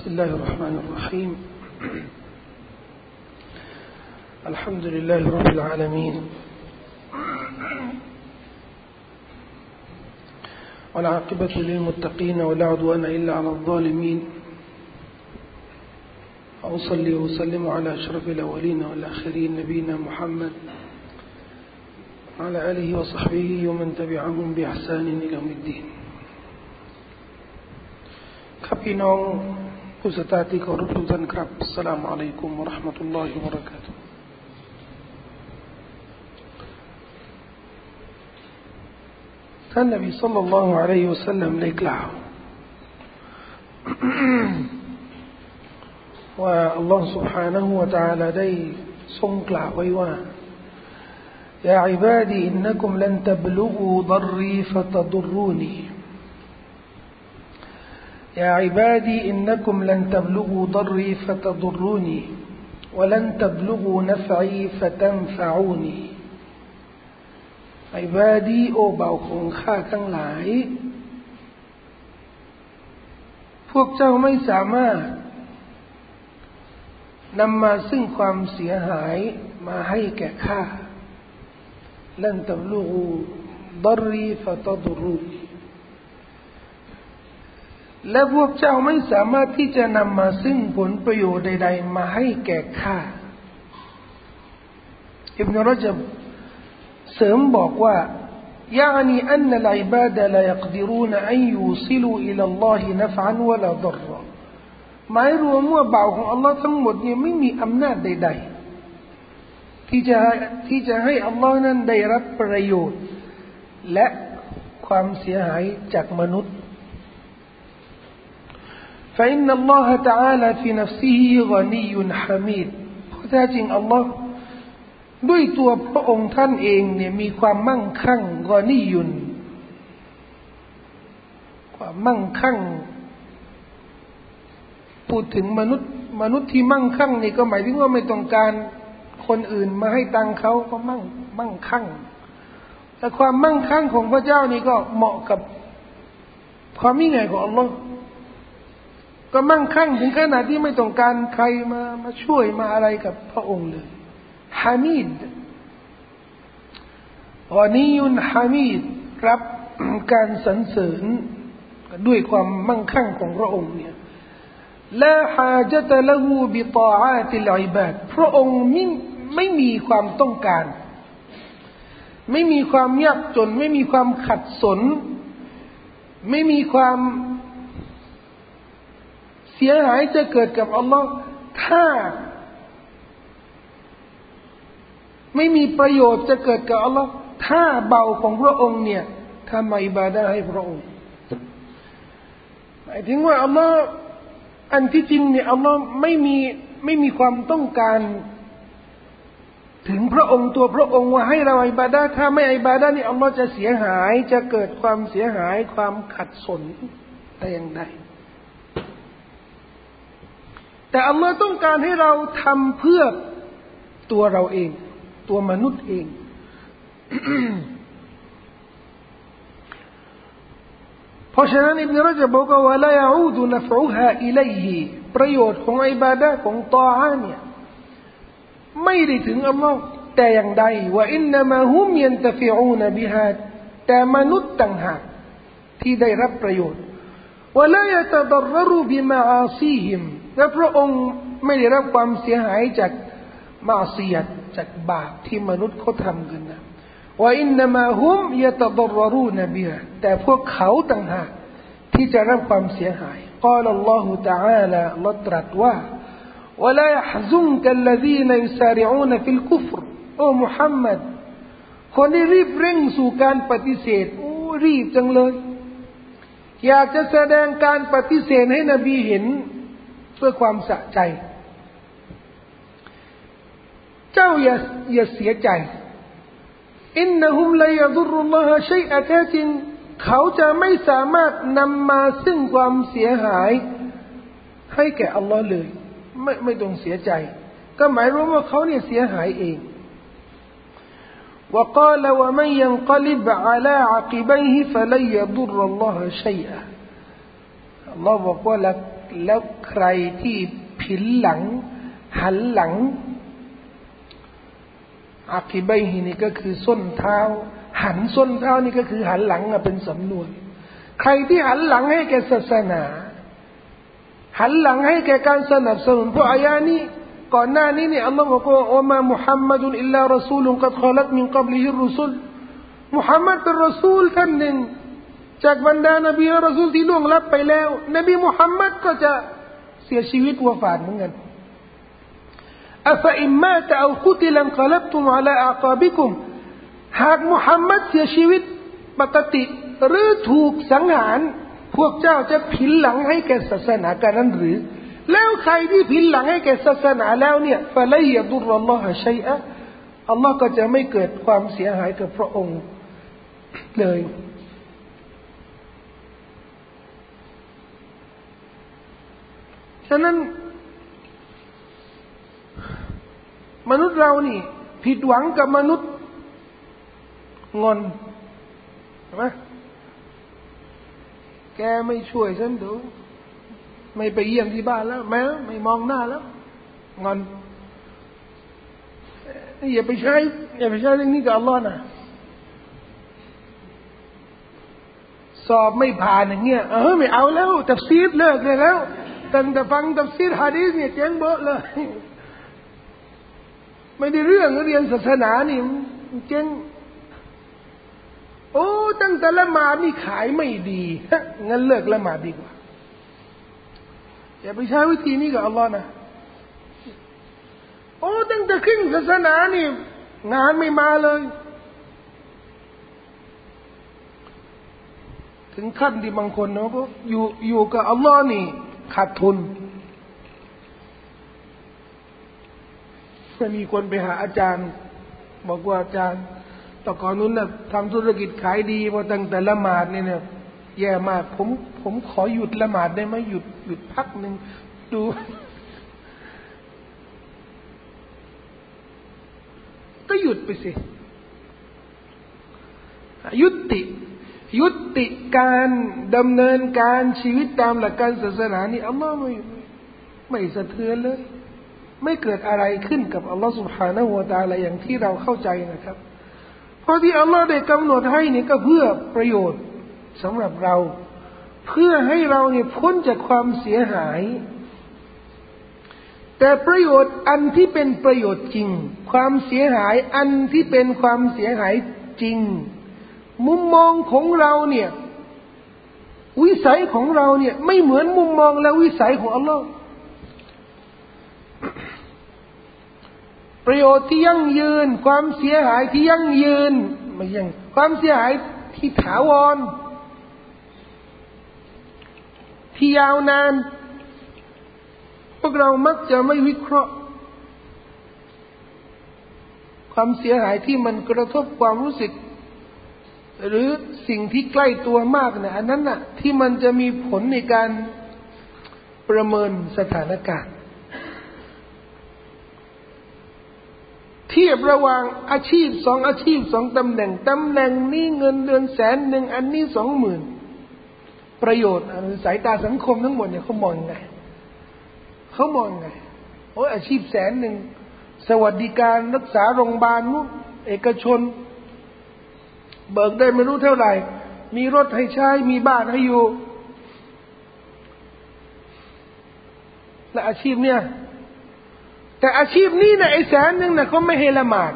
بسم الله الرحمن الرحيم الحمد لله رب العالمين والعاقبة للمتقين ولا عدوان إلا على الظالمين وأصلي وسلم على أشرف الأولين والآخرين نبينا محمد وعلى آله وصحبه ومن تبعهم بإحسان إلى يوم الدين ครับพี่น้องผู้ศรัทธาที่เคารพทุกท่านครับอัสสลามุอะลัยกุมวะเราะห์มะตุลลอฮิวะบะเราะกาตุฮ์ท่านนบีศ็อลลัลลอฮุอะลัยฮิวะซัลลัมได้กล่าวว่าอัลลอฮฺ سبحانه และ تعالى ได้ทรงกล่าวไว้ว่ายาอิบาดีอินนักุมลันตับลุกูฎรรีฟะตะฎุรรูนีيا عبادي إنكم لن تبلغوا ضري فتضروني ولن تبلغوا نفعي فتنفعوني عبادي โอ้บ่าวของข้าทั้งหลายพวกเจ้าไม่สามารถนำมาซึ่งความเสียหายมาให้แก่ข้า لن تبلغوا ضري فتضرونيและพวกเจ้าไม่สามารถที่จะนำมาซึ่งผลประโยชน์ใดๆมาให้แก่ข้าอิบนุรจับเสริมบอกว่า يعني أن العباد لا يقدرون أن يوصلوا إلى الله نفعا ولا ضرا หมายรวมว่าบ่าวของอัลลอฮ์ทั้งหมดเนี่ยไม่มีอำนาจใดๆที่จะให้อัลลอฮ์นั้นได้รับประโยชน์และความเสียหายจากมนุษย์فإن الله تعالى في نفسه غني حميد เพราะแท้จริงอัลลอฮ์ด้วยตัวพระองค์ท่านเองเนี่ยมีความมั่งคั่งกอนียุนความมั่งคั่งพูดถึงมนุษย์ที่มั่งคั่งนี่ก็หมายถึงว่าไม่ต้องการคนอื่นมาให้ตังเขาก็มั่งคั่งแต่ความมั่งคั่งของพระเจ้านี่ก็เหมาะกับความยิ่งใหญ่ของอัลลอฮ์ก็มั่งคั่งถึงขนาดที่ไม่ต้องการใครมาช่วยมาอะไรกับพระองค์เลยฮามีดกอนียุนฮามีดรับการสรรเสริญด้วยความมั่งคั่งของพระองค์เนี่ยลาฮาจตะละฮูบิฏออาติลอิบาดพระองค์ไม่มีความต้องการไม่มีความยากจนไม่มีความขัดสนไม่มีความเสียหายจะเกิดกับอัลลอฮ์ถ้าไม่มีประโยชน์จะเกิดกับอัลลอฮ์ถ้าเบาของพระองค์เนี่ยทำอิบาดะห์ให้พระองค์หมายถึงว่าอัลลอฮ์อันที่จริงเนี่ยอัลลอฮ์ไม่มีความต้องการถึงพระองค์ตัวพระองค์ว่าให้เราอิบาดะห์ถ้าไม่อิบาดะห์นี่อัลลอฮ์จะเสียหายจะเกิดความเสียหายความขัดสนแต่อย่างใดแต่อัลลอฮ์ต้องการให้เราทำเพื่อตัวเราเองตัวมนุษย์เอง เพราะฉะนั้นอิบนุรจับบอกว่าลายะอูดุนฟอุฮาอิลัยฮิประโยชน์ของอิบาดะห์ของตออาเนี่ยไม่ได้ถึงอัลลอฮ์แต่อย่างใดว่าอินนามะฮุมยันตะฟิอูนบิฮาแต่มนุษย์ต่างหากที่ได้รับประโยชน์วะลายะตะฎรรรุบิมะอาซีฮิมและพระองค์ไม่ได้รับความเสียหายจากมาซียะห์จากบาปที่มนุษย์เขาทำกันนะว่าอินนามาฮุมยะตะฎรรรูนบิฮะแต่พวกเขาต่างหากที่จะรับความเสียหายกล่าวอัลลอฮฺ تعالى อัลลอฮฺตรัสว่า ولا يحزنك الذين يسارعون في الكفر โอ้มุฮัมมัดคนที่รีบเร่งสู่การปฏิเสธโอ้รีบจังเลยอยากจะแสดงการปฏิเสธให้นบีเห็นเพื่อความสะใจเจ้าอย่าเสียใจอินนะฮุมลายะฎุรุลลอฮะชัยอะแท้จริงเขาจะไม่สามารถนำมาซึ่งความเสียหายให้แก่อัลลอฮ์เลยไม่ต้องเสียใจก็หมายรวมว่าเขาเนี่ยเสียหายเอง وقال ومن ينقلب على عقبيه فلن يضر الله شيئا อัลลอฮ์บอกว่าแล้วใครที่ผินหลังหันหลังอากิบัยฮินี่ก็คือส้นเท้าหันส้นเท้านี่ก็คือหันหลังเป็นสำนวนใครที่หันหลังให้แก่ศาสนาหันหลังให้แก่การสนับสนุนเพราะอายะนี้ก่อนหน้านี้เนี่ยอัลลอฮฺบอกว่าอัลมามุฮัมมัดุนอิลลารอซูลุนกัดขลัตมินกับลิฮิรรุซุลมุฮัมมัดเป็นรอซูลท่านหนึ่งจากบรรดานบีและรอซูลที่ล่วงลับไปแล้วนบีมุฮัมมัดก็จะเสียชีวิตวะฟาตเหมือนกันอัฟอิมมาตะเอากุติลันกลับตุมอะลาอาคาบิกุมหากมุฮัมมัดเสียชีวิตปกติหรือถูกสังหารพวกเจ้าจะผินหลังให้แก่ศาสนาการนั้นหรือแล้วใครที่ผินหลังให้แก่ศาสนาแล้วเนี่ยฟะลัยยะดุรอัลลอฮะชัยอะอัลลอฮ์ก็จะไม่เกิดความเสียหายกับพระองค์เลยฉะนั้นมนุษย์เรานี่ผิดหวังกับมนุษย์งอนใช่ไหมแกไม่ช่วยฉันดูไม่ไปเยี่ยมที่บ้านแล้วแม้ไม่มองหน้าแล้วงอนอย่าไปใช้เรื่องนี้กับอัลลอฮ์นะสอบไม่ผ่านอย่างเงี้ยไม่เอาแล้วตัฟซีรเลิกเลยแล้วตั้งแต่ฟังตัฟซีรหะดีษเนี่ยเจ๊งเบ้อเลยไม่ได้เรื่องเรียนศาสนานี่เจ๊งโอ้ตั้งแต่ละหมาดนี่ขายไม่ดีงั้นเลิกละหมาดดีกว่าอย่าไปใช้วิธีนี้กับอัลลอฮ์นะโอ้ตั้งแต่ขึ้นศาสนานี่งานไม่มาเลยถึงขั้นที่บางคนนะก็อยู่กับอัลลอฮ์นี่ขาดทุนมีคนไปหาอาจารย์บอกว่าอาจารย์แต่ก่อนนู้นนะทำธุรกิจขายดีพอตั้งแต่ละหมาดเนี่ยแย่มากผมขอหยุดละหมาดได้ไหมหยุดพักหนึ่งดูก็หยุดไปสิยุติการดำเนินการชีวิตตามหลักการศาสนานี่อัลลอฮ์ไม่สะเทือนเลยไม่เกิดอะไรขึ้นกับอัลลอฮ์ سبحانه และ تعالى อย่างที่เราเข้าใจนะครับเพราะที่อัลลอฮ์ได้กำหนดให้นี่ก็เพื่อประโยชน์สำหรับเราเพื่อให้เราเนี่ยพ้นจากความเสียหายแต่ประโยชน์อันที่เป็นประโยชน์จริงความเสียหายอันที่เป็นความเสียหายจริงมุมมองของเราเนี่ยวิสัยของเราเนี่ยไม่เหมือนมุมมองและวิสัยของอัลลอฮ์ประโยชน์ที่ยั่งยืนความเสียหายที่ยั่งยืนไม่ยั่งความเสียหายที่ถาวรที่ยาวนานพวกเรามักจะไม่วิเคราะห์ความเสียหายที่มันกระทบความรู้สึกหรือสิ่งที่ใกล้ตัวมากเนี่ยอันนั้นน่ะที่มันจะมีผลในการประเมินสถานการณ์เทียบระหว่างอาชีพสองตำแหน่งนี้เงินเดือน100,000อันนี้20,000ประโยชน์สายตาสังคมทั้งหมดเนี่ยเขามองไงโอ้ยอาชีพ100,000สวัสดิการรักษาโรงพยาบาลนู้นเอกชนเบิกได้ไม่รู้เท่าไหร่มีรถให้ใช้มีบ้านให้อยู่และอาชีพเนี่ยแต่อาชีพนี้นะ100,000นะเขาไม่ให้ละหมาด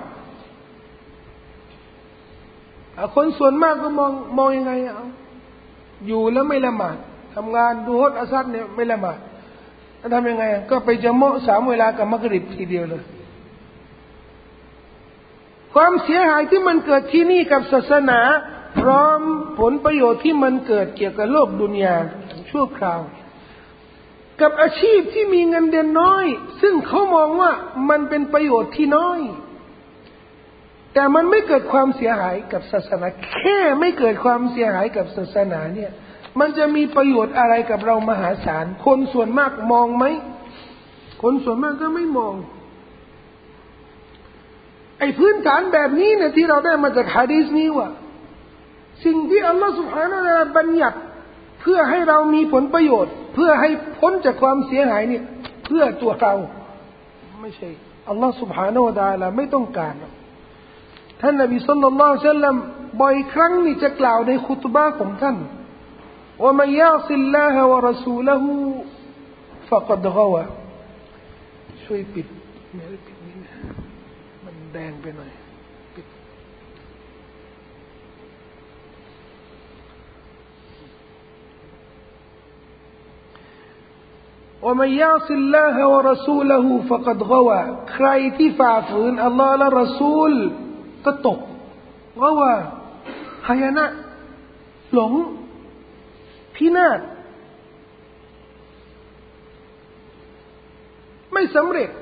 คนส่วนมากก็มองยังไงอยู่แล้วไม่ละหมาดทำงานดูฮดอาซัดเนี่ยไม่ละหมาดแล้วทำยังไงก็ไปจะโมะ3 เวลากับมักริบทีเดียวเลยความเสียหายที่มันเกิดที่นี่กับศาสนาพร้อมผลประโยชน์ที่มันเกิดเกี่ยวกับโลกดุนยาชั่วคราวกับอาชีพที่มีเงินเดือนน้อยซึ่งเขามองว่ามันเป็นประโยชน์ที่น้อยแต่มันไม่เกิดความเสียหายกับศาสนาแค่ไม่เกิดความเสียหายกับศาสนาเนี่ยมันจะมีประโยชน์อะไรกับเรามหาศาลคนส่วนมากมองไหมคนส่วนมากก็ไม่มองไอ้พื้นฐานแบบนี้เนี่ยที่เราได้มาจากหะดีษนี้ว่าสิ่งที่อัลลอฮฺ سبحانه และ تعالى บัญญัติพื่อให้เรามีผลประโยชน์เพื่อให้พ้นจากความเสียหายเนี่ยเพื่อตัวเราไม่ใช่อัลลอฮฺ سبحانه และ تعالى ไม่ต้องการท่านนบีศ็อลลัลลอฮุอะลัยฮิวะซัลลัมบ่อยครั้งนี่จะกล่าวในคุตบะห์ของท่านว่ามันยาซิลลาฮะวะรอซูละฮูฟะกัดฆาวะช่วยปิดไม่ได้ปิดนี่นะมันแดงไปหน่อยปิดومن يعص الله ورسوله فقد غوى ใครที่ฝ่าฝืนอัลลอฮ์และรอซูลก็ตกغوىหายนะหลงพินาศไม่สำเร็จ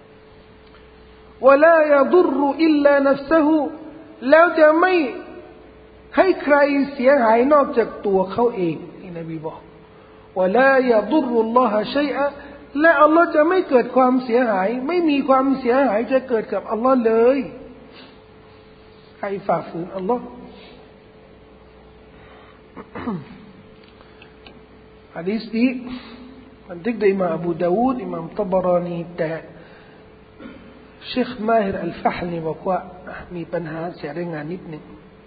ولا يضر إلا نفسه แล้วจะไม่ให้ใครเสียหายนอกจากตัวเขาเองที่นบีบอกولا يضر الله شيئا และอัลลอฮ์จะไม่เกิดความเสียหายไม่มีความเสียหายจะเกิดกับอัลลอฮ์เลยใครฝ่าฝืนอัลลอฮ์หะดีษนี้บันทึกโดยอิหม่ามอบูดาวูดอิหม่ามตะบารานีแต่เชคมาฮิรอัลฟะฮ์นี่บอกว่ามีปัญหาเสียรายงานนิดนึง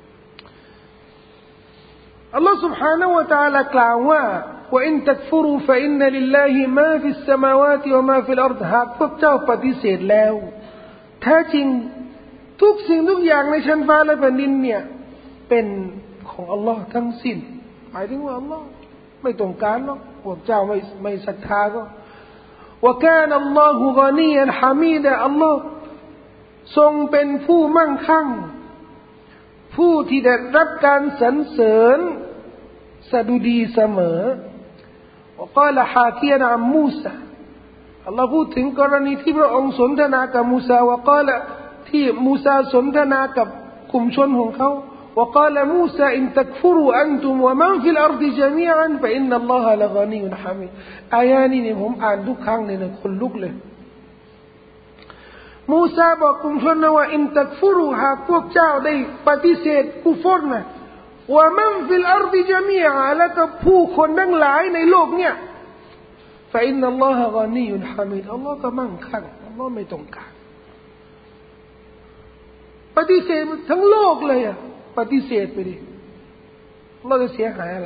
อัลลอฮ์ سبحانه และ تعالى กล่าวว่า وإن تكفروا فإن لله ما في السماوات وما في الأرض หากพวกเจ้าปฏิเสธแล้วแท้จริงทุกสิ่งทุกอย่างในชั้นฟ้าและแผ่นดินเนี่ยเป็นของอัลลอฮ์ทั้งสิ้นหมายถึงว่าอัลลอฮ์ไม่ต้องการหรอกพวกเจ้าไม่ศรัทธาก็وكان الله غنيا حميدا อัลลอฮ์ทรงเป็นผู้มั่งคั่งผู้ที่ได้รับการสรรเสริญสดุดีเสมอ وقال حاكيا عن موسى อัลลอฮ์พูดถึงกรณีที่พระองค์สนทนากับมูซา وقال ที่มูซาสนทนากับกลุ่มชนของเขา وقال موسى إن تكفروا أنتم ومن في الأرض جميعا فإن الله لغني حميد อายะนี้เนี่ยผมอ่านทุกครั้งเนี่ยคนลุกเลยมูซาบอกกลุ่มชนนะว่าอินตักฟุรุหากพวกเจ้าได้ปฏิเสธกุฟรนะว่ามันฟิลอาร์ดิจามีอะแล้วก็ผู้คนทั้งหลายในโลกเนี่ยฟะอินนัลลอฮะกอนียุนฮามิดอัลลอฮ์ก็มั่งคั่งอัลลอฮ์ไม่ต้องการปฏิเสธทั้งโลกเลยอ่ะปฏิเสธไปดิอัลลอฮ์จะเสียหายอะไร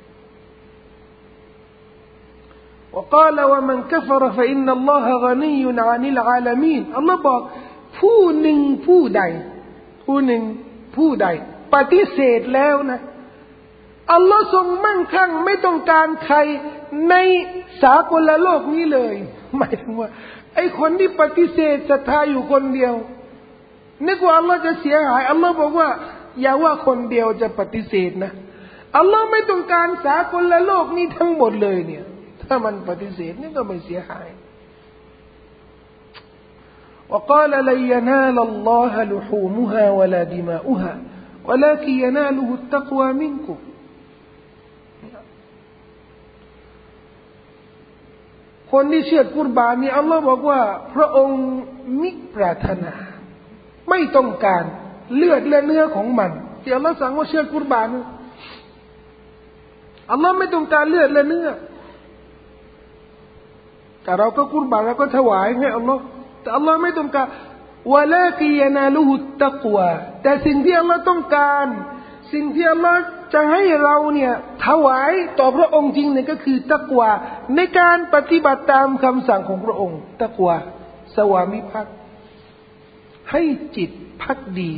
وقال ومن كفر فإن الله غني عن العالمين อัลลอฮ์บอกผู้หนึ่งผู้ใดปฏิเสธแล้วนะอัลลอฮ์ทรงมั่งคั่งไม่ต้องการใครในสากลโลกนี้เลยหมายถึงว่าไอ้คนที่ปฏิเสธศรัทธาอยู่คนเดียวนึกว่าอัลลอฮ์จะเสียหายอัลลอฮ์บอกว่าอย่าว่าคนเดียวจะปฏิเสธนะอัลลอฮ์ไม่ต้องการสากลโลกนี้ทั้งหมดเลยเนี่ยถ้ามันปฏิเสธนี่ก็ไม่เสียหาย وقال لن ينال الله لحومها ولا دماؤها ولكن يناله التقوى منكم คนที่เชื่อกุรบานนี่อัลลอฮ์บอกว่าพระองค์มิปรารถนาไม่ต้องการเลือดและเนื้อของมันที่อัลลอฮ์สั่งว่าเชื่อกุรบานอัลลอฮ์ไม่ต้องการเลือดและเนื้อแต่เราก็กุรบานเราก็ถวายให้อัลลอฮ์แต่อัลลอฮ์ไม่ต้องการวะลากิยานาลูฮุตตักวาแต่สิ่งที่อัลลอฮ์ต้องการสิ่งที่อัลลอฮ์จะให้เราเนี่ยถวายต่อพระองค์จริงเนี่ยก็คือตักวาในการปฏิบัติตามคำสั่งของพระองค์ตักวาสวามิภักดิ์ให้จิตภักดี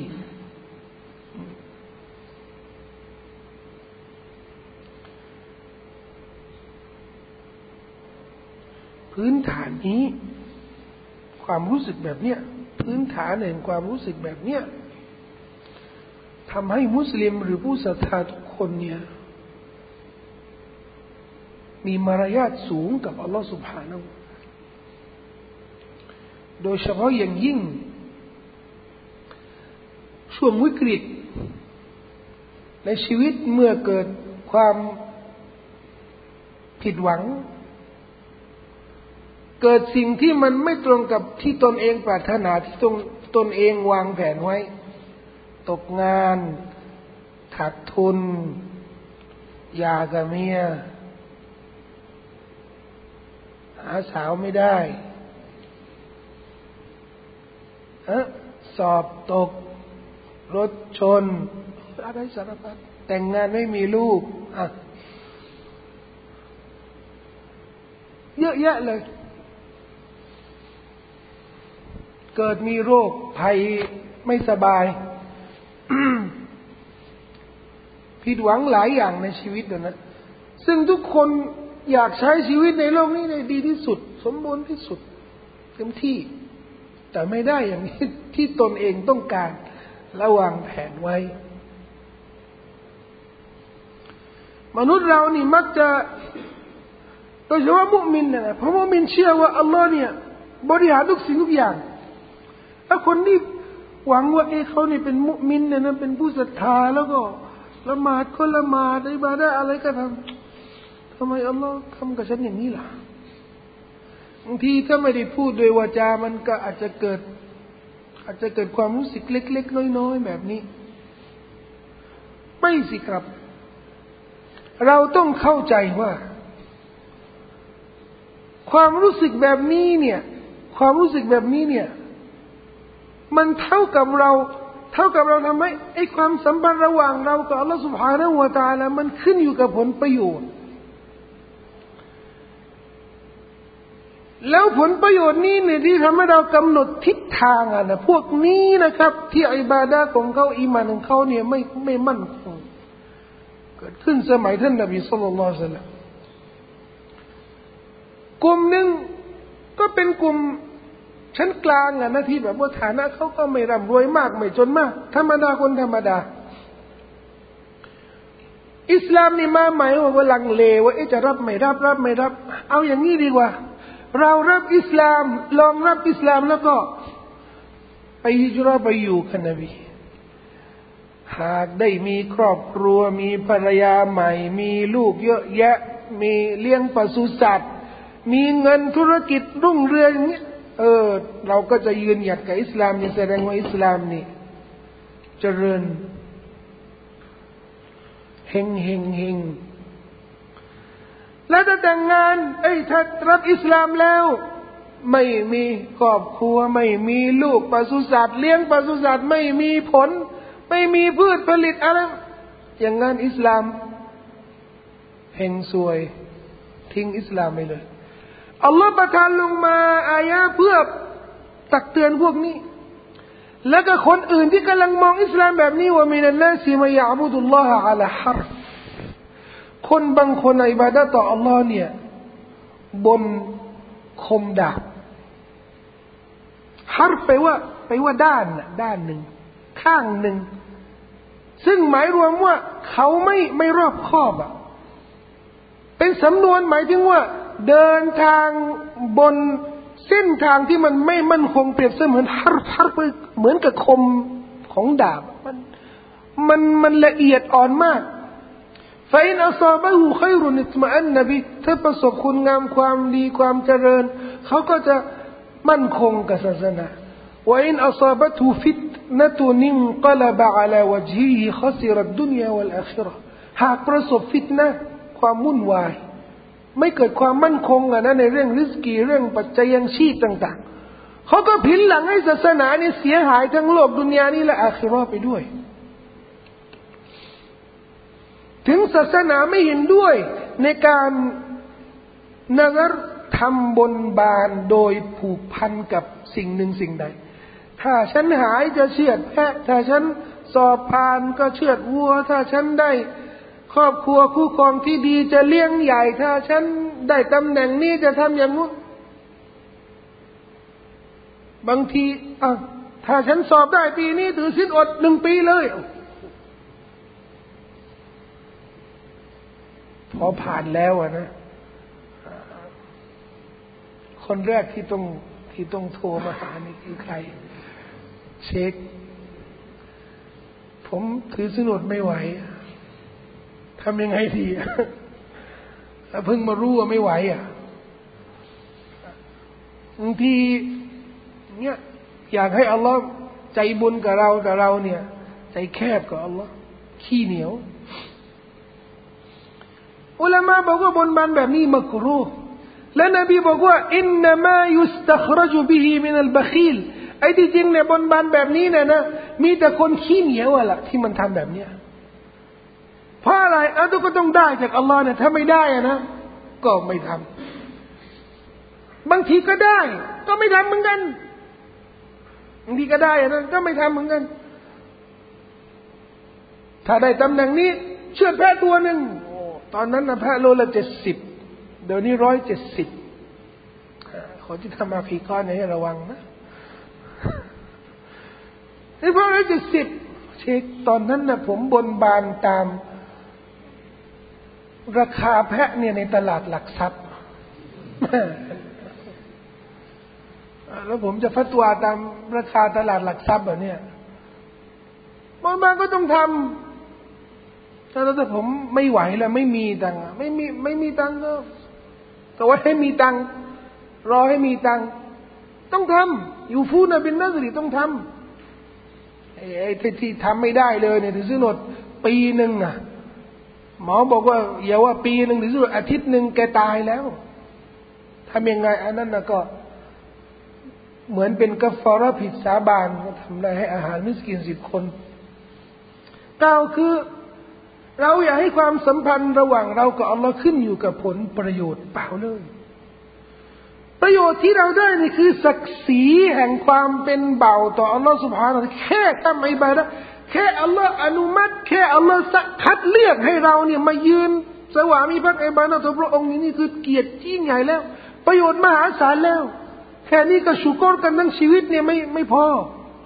พื้นฐานนี้ความรู้สึกแบบเนี้ยพื้นฐานแห่งความรู้สึกแบบเนี้ยทำให้มุสลิมหรือผู้ศรัทธาทุกคนเนี่ยมีมารยาทสูงกับอัลลอฮฺ سبحانه โดยเฉพาะอย่างยิ่งช่วงวิกฤตในชีวิตเมื่อเกิดความผิดหวังเกิดสิ่งที่มันไม่ตรงกับที่ตนเองปรารถนาที่ตนเองวางแผนไว้ตกงานขาดทุนหย่ากับเมียหาสาวไม่ได้สอบตกรถชนอะไรสารพัดแต่งงานไม่มีลูกเยอะแยะเลยเกิดมีโรคภัยไม่สบาย ผิดหวังหลายอย่างในชีวิตนะซึ่งทุกคนอยากใช้ชีวิตในโลกนี้ได้ดีที่สุดสมบูรณ์ที่สุดเต็มที่แต่ไม่ได้อย่างที่ตนเองต้องการและวางแผนไว้มนุษย์เรานี่มักจะโดยเฉพาะมุมินนะเพราะมุมินเชื่อว่าอัลลอฮ์เนี่ยบริหารทุกสิ่งทุกอย่างแล้วคนที่หวังว่าเขานี่เป็นมุมินเนี่ยนะเป็นผู้ศรัทธาแล้วก็ละหมาดก็ละหมาดอิบาดะห์อะไรก็ทำไมอัลลอฮ์ทำกับฉันอย่างนี้ล่ะบางทีถ้าไม่ได้พูดโดยวาจามันก็อาจจะเกิดความรู้สึกเล็กๆน้อยๆแบบนี้ไม่สิครับเราต้องเข้าใจว่าความรู้สึกแบบนี้เนี่ยมันเท่ากับเราทำให้ไอ้ความสัมพันธ์ระหว่างเรากับอัลลอฮฺ سبحانه และ تعالى มันขึ้นอยู่กับผลประโยชน์แล้วผลประโยชน์นี้เนี่ยที่ทำให้เรากำหนดทิศทางนะพวกนี้นะครับที่อิบาดะห์ของเขาอีมานของเขาเนี่ยไม่มั่นคงเกิดขึ้นสมัยท่านนบีศ็อลลัลลอฮุอะลัยฮิวะซัลลัมกลุ่มหนึ่งก็เป็นกลุ่มชั้นกลางนะที่แบบว่าฐานะเขาก็ไม่ร่ำรวยมากไม่จนมากธรรมดาคนธรรมดาอิสลามนี่มาหมายว่าลังเลว่าจะรับไม่รับเอาอย่างนี้ดีกว่าเรารับอิสลามลองรับอิสลามแล้วก็ไปฮิจเราะห์ไปอยู่กับนบีหากได้มีครอบครัวมีภรรยาใหม่มีลูกเยอะแยะมีเลี้ยงปศุสัตว์มีเงินธุรกิจรุ่งเรืองอย่างเงี้ยเราก็จะยืนหยัดกับอิสลามนี่แสดงว่าอิสลามนี่เจริญเฮงแล้วถ้าแต่งงานถ้ารับอิสลามแล้วไม่มีครอบครัวไม่มีลูกปศุสัตว์เลี้ยงปศุสัตว์ไม่มีผลไม่มีพืชผลิตอะไรอย่างนั้นอิสลามเฮงซวยทิ้งอิสลามไปเลยอัลลอฮฺประทานลงมาอายะห์เพื่อตักเตือนพวกนี้แล้วก็คนอื่นที่กำลังมองอิสลามแบบนี้ว่ามินันนาซิมะยะอ์บุดุลลอฮะอะลาฮารฟคนบางคนอิบาดะห์ต่ออัลลอฮ์เนี่ยบนคมดาบฮารฟไปว่าด้านหนึ่งข้างหนึ่งซึ่งหมายรวมว่าเขาไม่รอบคอบเป็นสำนวนหมายถึงว่าเดินทางบนเส้นทางที่มันไม่มั่นคงเปรียบเสมือนฮารฟเหมือนกับคมของดาบมันละเอียดอ่อนมากفإن أصابه خير اطمأن به ถ้าประสบคุณงามความดีความเจริญเขาก็จะมั่นคงกับศาสนา وإن أصابته فتنة انقلب على وجهه خسر الدنيا والآخرة หากประสบฟิตนะห์ความวุ่นวายไม่เกิดความมั่นคงในเรื่องริสกีเรื่องปัจจัยยังชีพต่างๆเขาก็ผินหลังให้ศาสนานี่เสียหายทั้งโลกดุนยานี้และอาคิเราะห์ไปด้วยถึงศาสนาไม่เห็นด้วยในการนะซัรทำบนบานโดยผูกพันกับสิ่งหนึ่งสิ่งใดถ้าฉันหายจะเชือดแพะถ้าฉันสอบผ่านก็เชือดวัวถ้าฉันได้ครอบครัวคู่ครองที่ดีจะเลี้ยงใหญ่ถ้าฉันได้ตำแหน่งนี้จะทำอย่างนู้นบางทีถ้าฉันสอบได้ปีนี้ถือศีลอด1 ปีเลยพอผ่านแล้วนะคนแรกที่ต้องโทรมาหานี่คือใครเช็คผมถือศีลอดไม่ไหวทำยังไงดีเพิ่งมารู้ว่าไม่ไหวบางทีเนี่ยอยากให้อัลลอฮ์ใจบุญกับเราแต่เราเนี่ยใจแคบกับอัลลอฮ์ขี้เหนียวอุลามะบอกว่าบนบานแบบนี้มักรูฮ์และนบีบอกว่าอินนามายุสตัครจุบิฮิมินัลบะคีลไอ้ที่จริงเนี่ยบนบานแบบนี้เนี่ยนะมีแต่คนขี้เหนียวอะล่ะที่มันทำแบบเนี้ยเพราะอะไรทุกคนต้องได้จากอัลลอฮ์เนี่ยถ้าไม่ได้นะก็ไม่ทำบางทีก็ได้ก็ไม่ทำเหมือนกันบางทีก็ได้นะก็ไม่ทำเหมือนกันถ้าได้ตำแหน่งนี้เชื่อแพะตัวหนึ่งตอนนั้นนะแพะโลละ70เดี๋ยวนี้170คนที่ทำมาฟีก้อนเนี่ยให้ระวังนะไอ้พวก170เช็คตอนนั้นนะผมบนบานตามราคาแพะเนี่ยในตลาดหลักทรัพย์แล้วผมจะฟัตวาตามราคาตลาดหลักทรัพย์แบบนี้บางก็ต้องทำถ้าผมไม่ไหวแล้วไม่มีตังค์ไม่มีตังค์ก็แต่ว่าให้มีตังค์รอให้มีตังค์ต้องทำยูฟูนะบินนัซรีต้องทำไอ้ที่ทำไม่ได้เลยเนี่ยถึงสุดปีหนึ่งอ่ะหมอบอกว่าอย่าว่าปีหนึ่งถึงสุดอาทิตย์หนึ่งแกตายแล้วทำยังไงอันนั้นนะก็เหมือนเป็นกัฟฟาระผิดสาบานก็ทำได้ให้อาหารมิสกิน10 คนกล่าวคือเราอย่าให้ความสัมพันธ์ระหว่างเรากับอัลลอฮ์ขึ้นอยู่กับผลประโยชน์เปล่าเลยประโยชน์ที่เราได้นี่คือศักดิ์ศรีแห่งความเป็นเบาต่ออัลลอฮ์ سبحانه และ تعالى แค่ทำอิบาดะห์แค่อัลลอฮ์อนุมัติแค่อัลลอฮ์คัดเลือกให้เราเนี่ยมายืนสวามิภักดิ์อิบาดะห์ต่อพระองค์นี่คือเกียรติยิ่งใหญ่แล้วประโยชน์มหาศาลแล้วแค่นี้ก็ชุกรกันทั้งชีวิตเนี่ยไม่พอ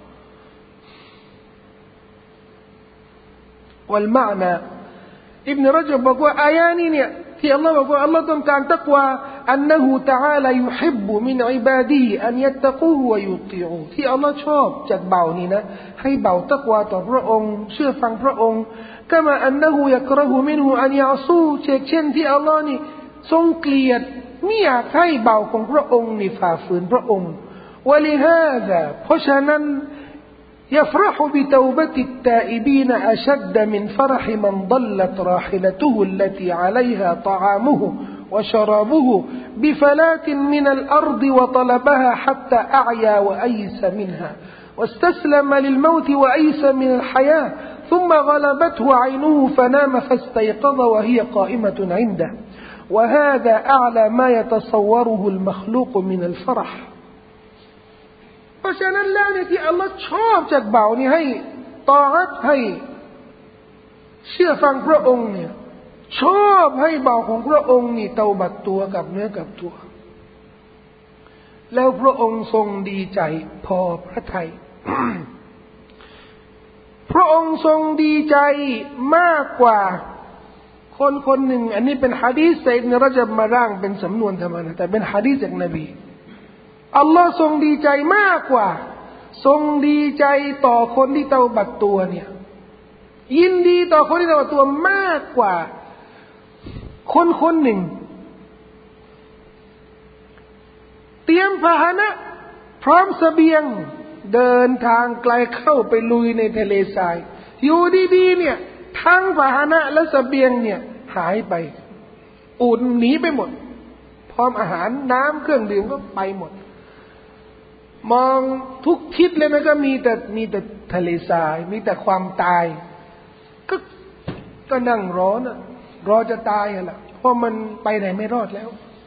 والمعنى ابن رجب บอกว่าอายะนี้เนี่ยที่อัลลอฮ์บอกว่าอัลลอฮ์ต้องการตักวาอันนะฮูตะอาลายุฮิบบุมินอิบาดีฮิอันยัตตะกูฮุวะยุติอูที่อัลลอฮ์ชอบจากเบานี้นะให้เบาตักวาต่อพระองค์เชื่อฟังพระองค์กะมาอันนะฮูยักเราะฮูมินฮูอันยะซูเช่นที่อัลลอฮ์นี่ทรงเกลียดไม่อยากให้เบาของพระองค์นี่ฝ่าฝืนพระองค์วะลิฮาซาเพราะฉะนั้นيفرح بتوبة التائبين أشد من فرح من ضلت راحلته التي عليها طعامه وشرابه بفلاة من الأرض وطلبها حتى أعيا وأيس منها واستسلم للموت وأيس من الحياة ثم غلبته عينه فنام فاستيقظ وهي قائمة عنده وهذا أعلى ما يتصوره المخلوق من الفرحเพราะฉะนั้นแล้วเนี่ยที่อัลลอฮ์ชอบจากเบานี่ให้ตออัตให้เชื่อฟังพระองค์เนี่ยชอบให้เบาของพระองค์นี่เตาบัดตัวกับเนื้อกับตัวแล้วพระองค์ทรงดีใจพอพระทัย พระองค์ทรงดีใจมากกว่าคนหนึ่งอันนี้เป็นหะดีษไซด์อิบนุรญับมาร่างเป็นสำนวนธรรมะแต่เป็นหะดีษจากนบีอัลลอฮ์ทรงดีใจมากกว่าทรงดีใจต่อคนที่เตาบัดตัวเนี่ยยินดีต่อคนที่เตาบัดตัวมากกว่าคนหนึ่งเตรียมพาหนะพร้อมเสบียงเดินทางไกลเข้าไปลุยในทะเลทรายอยู่ดีๆเนี่ยทั้งพาหนะและเสบียงเนี่ยหายไปอุ่นหนีไปหมดพร้อมอาหารน้ำเครื่องดื่มก็ไปหมดมองทุกทิศเลยนะก็มีแต่ทะเลทรายมีแต่ความตายก็นั่งรอนะรอจะตายอ่ะล่ะเพราะมันไปไหนไม่รอดแล้ว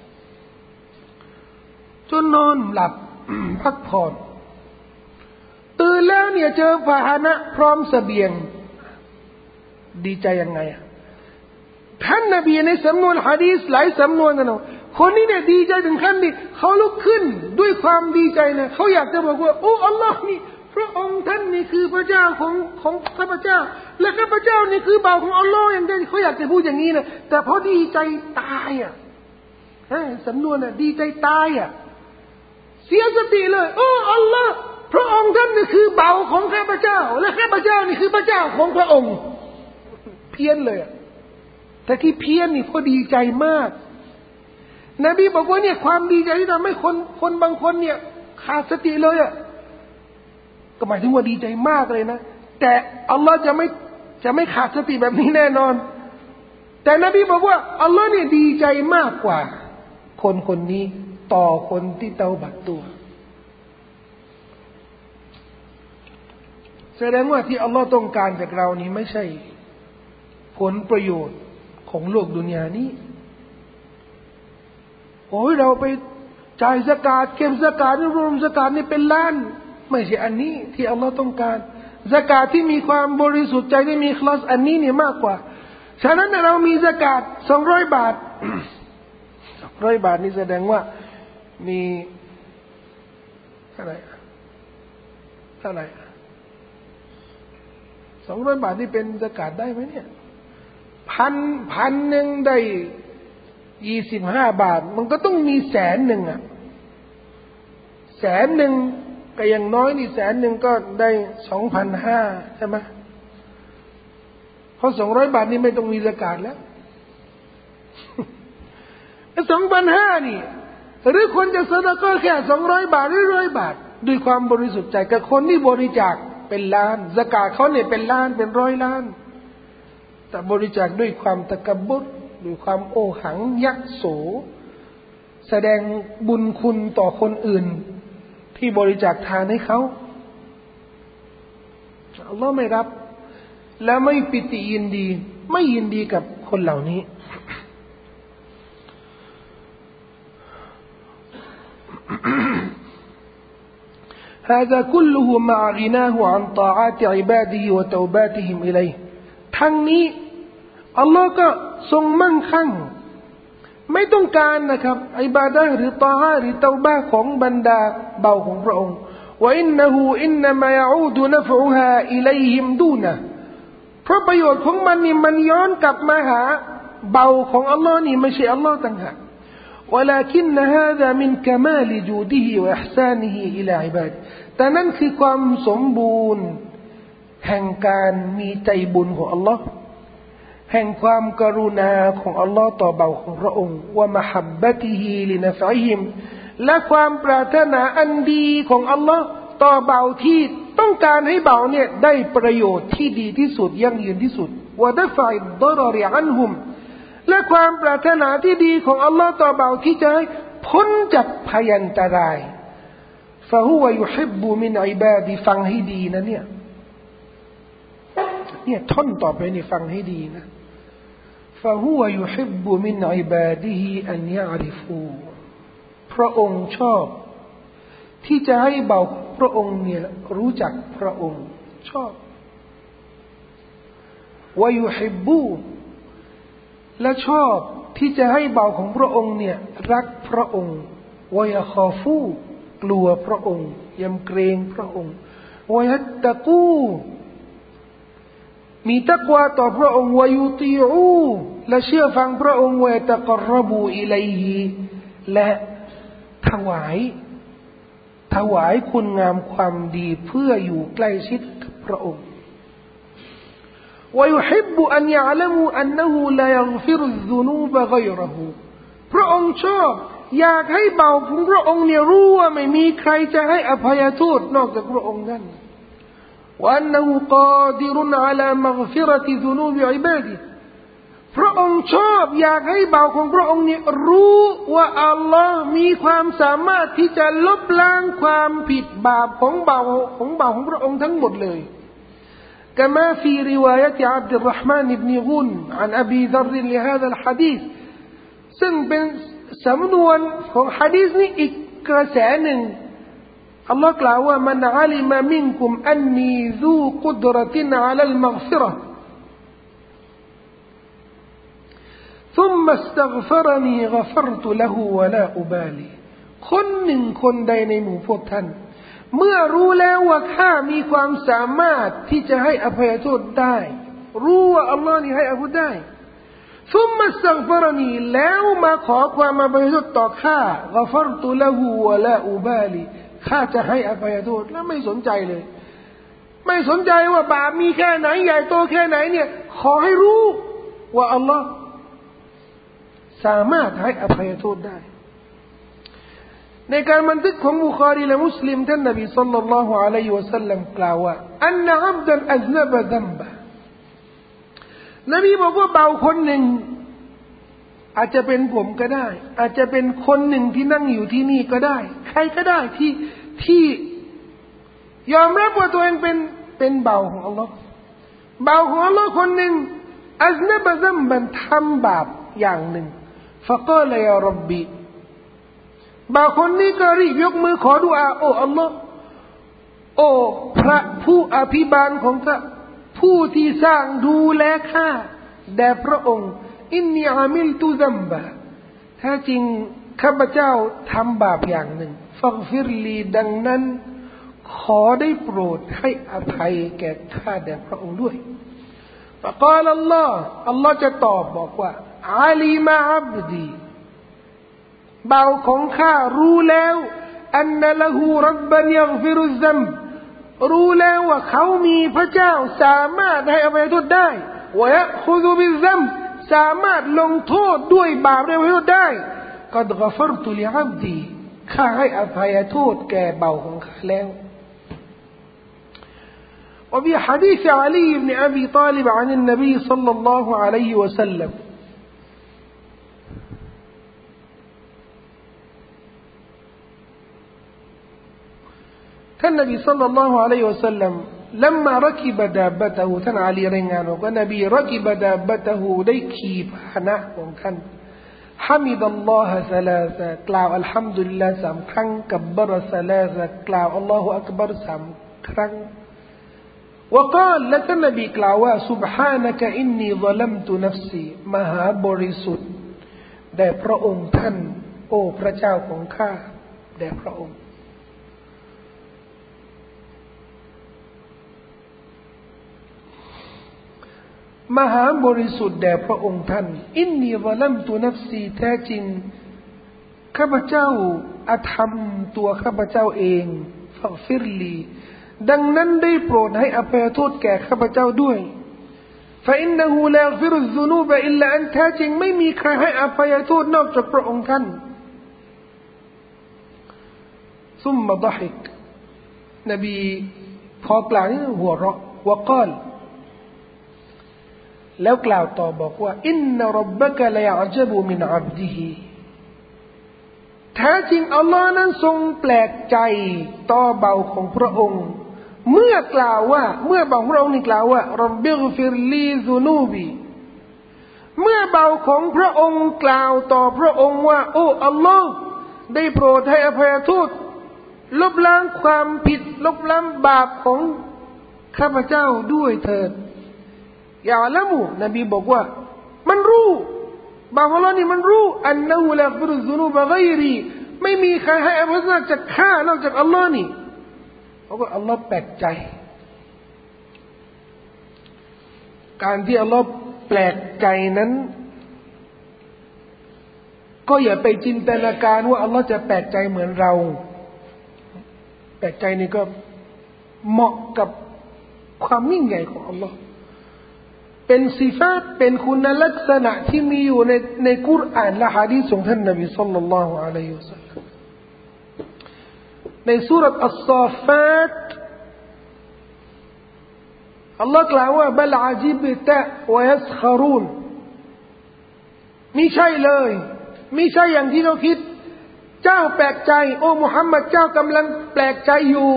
จนนอนหลับ พักผ่อนตื่นแล้วเนี่ยเจอพาหนะพร้อมเสบียงดีใจยังไงอ่ะท่านนบีในสำนวนหะดีษหลายสำนวนกันนะคนนี้เนี่ยดีใจถึงขั้นที่เขาลุกขึ้นด้วยความดีใจนะเขาอยากจะบอกว่าโอ้อัลลอฮ์นี่พระองค์ท่านนี่คือพระเจ้าของข้าพเจ้าและข้าพเจ้านี่คือบ่าวของอัลลอฮ์อย่างนี้เขาอยากจะพูดอย่างนี้นะแต่พอดีใจตายอ่ะสำนวนน่ะดีใจตายอ่ะเสียสติเลยโอ้อัลลอฮ์พระองค์ท่านนี่คือบ่าวของข้าพเจ้าและข้าพเจ้านี่คือพระเจ้าของพระองค์เพี้ยนเลยแต่ที่เพี้ยนนี่เพราะดีใจมากนบีบอกว่าเนี่ยความดีใจที่ทำให้คนบางคนเนี่ยขาดสติเลยอ่ะก็หมายถึงว่าดีใจมากเลยนะแต่อัลลอฮ์จะไม่ขาดสติแบบนี้แน่นอนแต่นบีบอกว่าอัลลอฮ์เนี่ยดีใจมากกว่าคนคนนี้ต่อคนที่เตาบัตตัวแสดงว่าที่อัลลอฮ์ต้องการจากเรานี้ไม่ใช่ผลประโยชน์ของโลกดุนยานี้โอ้ยเราไปจ่ายซะกาตเก็บซะกาตรวมซะกาตนี่เป็นล้านไม่ใช่อันนี้ที่อัลลอฮ์ต้องการซะกาตที่มีความบริสุทธิ์ใจที่มีคลาสอันนี้เนี่ยมากกว่าฉะนั้นเรามีซะกาต200 บาท200 บาทนี่แสดงว่ามีอะไร200 บาทนี่เป็นซะกาตได้ไหมเนี่ยพันหนึ่งได้25 บาทมันก็ต้องมี100,000อ่ะ100,000ก็อย่างน้อยนี่100,000ก็ได้ 2,500 ใช่ไหมเพราะ200 บาทนี่ไม่ต้องมีซะกาตแล้ว2,500นี่หรือคนจะซะดะก็แค่200 บาทหรือ100 บาทด้วยความบริสุทธิ์ใจกับคนที่บริจาคเป็นล้านซะกาตเขาเนี่ยเป็นล้านเป็น100 ล้านแต่บริจาคด้วยความตะกบุรด้วยความโอหังยักโสแสดงบุญคุณต่อคนอื่นที่บริจาคทานให้เขาอัลลอฮ์ไม่รับและไม่ปิติยินดีไม่ยินดีกับคนเหล่านี้هذا كله مع غناه عن طاعات عباده وتوباتهم إليه ทั้งนี้อัลลอฮ์ก็ทรงมั่งคั่งไม่ต้องการนะครับอิบาดะห์หรือตอฮะห์หรือเตาบะห์ของบรรดาเบาของพระองค์ว่าอินนะฮูอินนามายะอูดุนฟอุฮาอิลัยฮิมดูนะเพราะประโยชน์ของมันนี่มันย้อนกลับมาหาเบาของอัลลอฮ์นี่ไม่ใช่อัลลอฮ์ต่างหากولكن هذا من كمال جوده وإحسانه إلى عباده แต่นั่นคือความสมบูรณ์แห่งการมีใจบุญของอัลลอฮ์แห่งความกรุณาของอัลลอฮ์ต่อเบาของพระองค์ว่ามะฮับบะติฮิลินะฟะอิฮิมและความปรารถนาอันดีของอัลลอฮ์ต่อเบาที่ต้องการให้เบาเนี่ยได้ประโยชน์ที่ดีที่สุดยั่งยืนที่สุดวะดะฟะอิดฎอรริอันฮุมและความปรารถนาที่ดีของอัลลอฮ์ต่อเบาที่จะให้พ้นจากพยันตรายฟะฮุวะยุฮิบบุมินอิบาดิฟังให้ดีนะเนี่ยท่อนต่อไปนี่ฟังให้ดีนะฟะฮุวะยุฮิบบุมินอิบาดิฮิอันยะอริฟูพระองค์ชอบที่จะให้เบาพระองค์เนี่ยรู้จักพระองค์ชอบวะยุฮิบบูและชอบที่จะให้เบาของพระองค์เนี่ยรักพระองค์วะยะคอฟูกลัวพระองค์ยำเกรงพระองค์วะยัตตะกูมีตักวาต่อพระองค์วะยุติอูและเชื่อฟังพระองค์วะตะกรบูอิลัยฮิและถวายคุณงามความดีเพื่ออยู่ใกล้ชิดกับพระองค์ويحب أن يعلموا أنه لا يغفر الذنوب غيره พระองค์ชอบอยากให้เบาของพระองค์เนี่ยรู้ว่าไม่มีใครจะให้อภัยโทษนอกจากพระองค์นั้นوأنه قادر على مغفرة ذنوب عباده พระองค์ชอบอยากให้เบาของพระองค์เนี่ยรู้ว่าอัลลอฮ์มีความสามารถที่จะลบล้างความผิดบาปของเบาของพระองค์ทั้งหมดเลย كما في رواية عبد الرحمن بن غن عن أبي ذر لهذا الحديث ซึ่งเป็นสำนวนของหะดีษนี้อีกกระแสหนึ่งอัลลอฮ์กล่าวว่ามันอาลิมมินกุมอันนีซูกุดรตินอะลัลมัฆฟิเราะห์ ثم استغفرني غفرت له ولا أبالي คนหนึ่งคนใดในหมู่พวกท่านเมื่อรู้แล้วว่าข้ามีความสามารถที่จะให้อภัยโทษได้รู้ว่าอัลลอฮ์นี่ให้อภัยได้ ثم استغفرني แล้วมาขอความอภัยโทษต่อข้า غفرت له ولا أبالي ข้าจะให้อภัยโทษแล้วไม่สนใจเลยไม่สนใจว่าบาปมีแค่ไหนใหญ่โตแค่ไหนเนี่ยขอให้รู้ว่าอัลลอฮ์สามารถให้อภัยโทษได้ในการบันทึกของบุคอรีและมุสลิมท่านนบีศ็อลลัลลอฮุอะลัยฮิวะซัลลัมกล่าวว่าอันนะอับดันอัซนะบะซัมบะนบีบอกว่าเบาคนหนึ่งอาจจะเป็นผมก็ได้อาจจะเป็นคนหนึ่งที่นั่งอยู่ที่นี่ก็ได้ใครก็ได้ที่ยอมรับว่าตัวเองเป็นเบาของอัลลอฮ์เบาของอัลลอฮ์คนหนึ่งอัซนะบะซัมบันทำบาปอย่างหนึ่งฟะกาลยาร็อบบีบ่าวคนนี้ก็รีบยกมือขอดุอาโอ้อัลลอฮ์โอ้พระผู้อภิบาลของข้าผู้ที่สร้างดูแลข้าแด่พระองค์อินนีอามิลตุซัมบะแท้จริงข้าพเจ้าทำบาปอย่างหนึ่งฟักฟิรลีดังนั้นขอได้โปรดให้อภัยแก่ข้าแด่พระองค์ด้วยฟะกาลอัลลอฮ์อัลลอฮ์จะตอบบอกว่าอาลีมาอับดีเบาของข้ารู้แล้วอันนละหูรับบันยักฟิรุซัมรู้แล้วว่าเขามีพระเจ้าสามารถให้อภัยโทษได้วะยะคุซุบิซัมสามารถลงโทษด้วยบาปได้อภัยโทษได้กัดกฟัรตุลิอับดีข้าให้อภัยโทษแก่เบาของข้าแล้วوفي حديث علي بن أبي طالب عن النبي صلى الله عليه وسلم كان النبي صلى الله عليه وسلم لما ركب دابته ท่านอาลีรายงานว่า นบี ركب دابته ได้ขี่พาหนะของท่าน حمد الله ثلاثة กล่าวอัลฮัมดุลิลลาห์3ครั้งกับบรثلاثة กล่าวอัลลอฮุอักบัร3ครั้งوقال และท่านนบีกล่าวว่า سبحانك إني ظلمت نفسي มหาบริสุทธิ์แด่พระองค์ท่านโอ้พระเจ้าของข้าแด่พระองค์มหาบริสุทธิ์แด่พระองค์ท่านอินนีซะลัมตุนัฟซีแท้จริงข้าพเจ้าอาธรรมตัวข้าพเจ้าเองฟักฟิรลีดังนั้นได้โปรดให้อภัยโทษแก่ข้าพเจ้าด้วยفإنه لا يغفر الذنوب إلا أنت แท้จริงไม่มีใครให้อภัยโทษนอกจากพระองค์ท่าน ثم ضحك นบีพอกล่าวนี้หัวเราะ وقال แล้วกล่าวต่อบอกว่าอินนะร็อบบะกะละยะอ์ญะบุมินอับดิฮิแท้จริงอัลลอฮ์นั้นทรงแปลกใจต่อเบาของพระองค์เมื่อกล่าวว่าเมื่อเบาของพระองค์นี่กล่าวว่าร็อบบิฆฟิรลีซุนูบีเมื่อเบาของพระองค์กล่าวต่อพระองค์ว่าโอ้อัลลอฮ์ได้โปรดให้อภัยโทษลบล้างความผิดลบล้างบาปของข้าพเจ้าด้วยเถิดอย่าละมูนบีบอกว่ามันรู้บางคนนี่มันรู้อันนั้นละยัฆฟิรุซุนูบะฆอยรีไม่มีใครให้อภัยนอกจากข้านอกจากอัลลอฮ์นี่เขาก็อัลลอฮ์แปลกใจการที่อัลลอฮ์แปลกใจนั้นก็อย่าไปจินตนาการว่าอัลลอฮ์จะแปลกใจเหมือนเราแปลกใจนี่ก็เหมาะกับความยิ่งใหญ่ของอัลลอฮ์เป็นสิฟาตเป็นคุณลักษณะที่มีอยู่ในกุรอานและหะดีษของท่านนบีศ็อลลัลลอฮุอะลัยฮิวะซัลลัมในซูเราะห์อัศศอฟาตอัลลอฮ์กล่าวว่าบัลอาจิบตะวะยัสคารูนไม่ใช่เลยไม่ใช่อย่างที่เราคิดเจ้าแปลกใจโอ้มุฮัมมัดเจ้ากำลังแปลกใจอยู่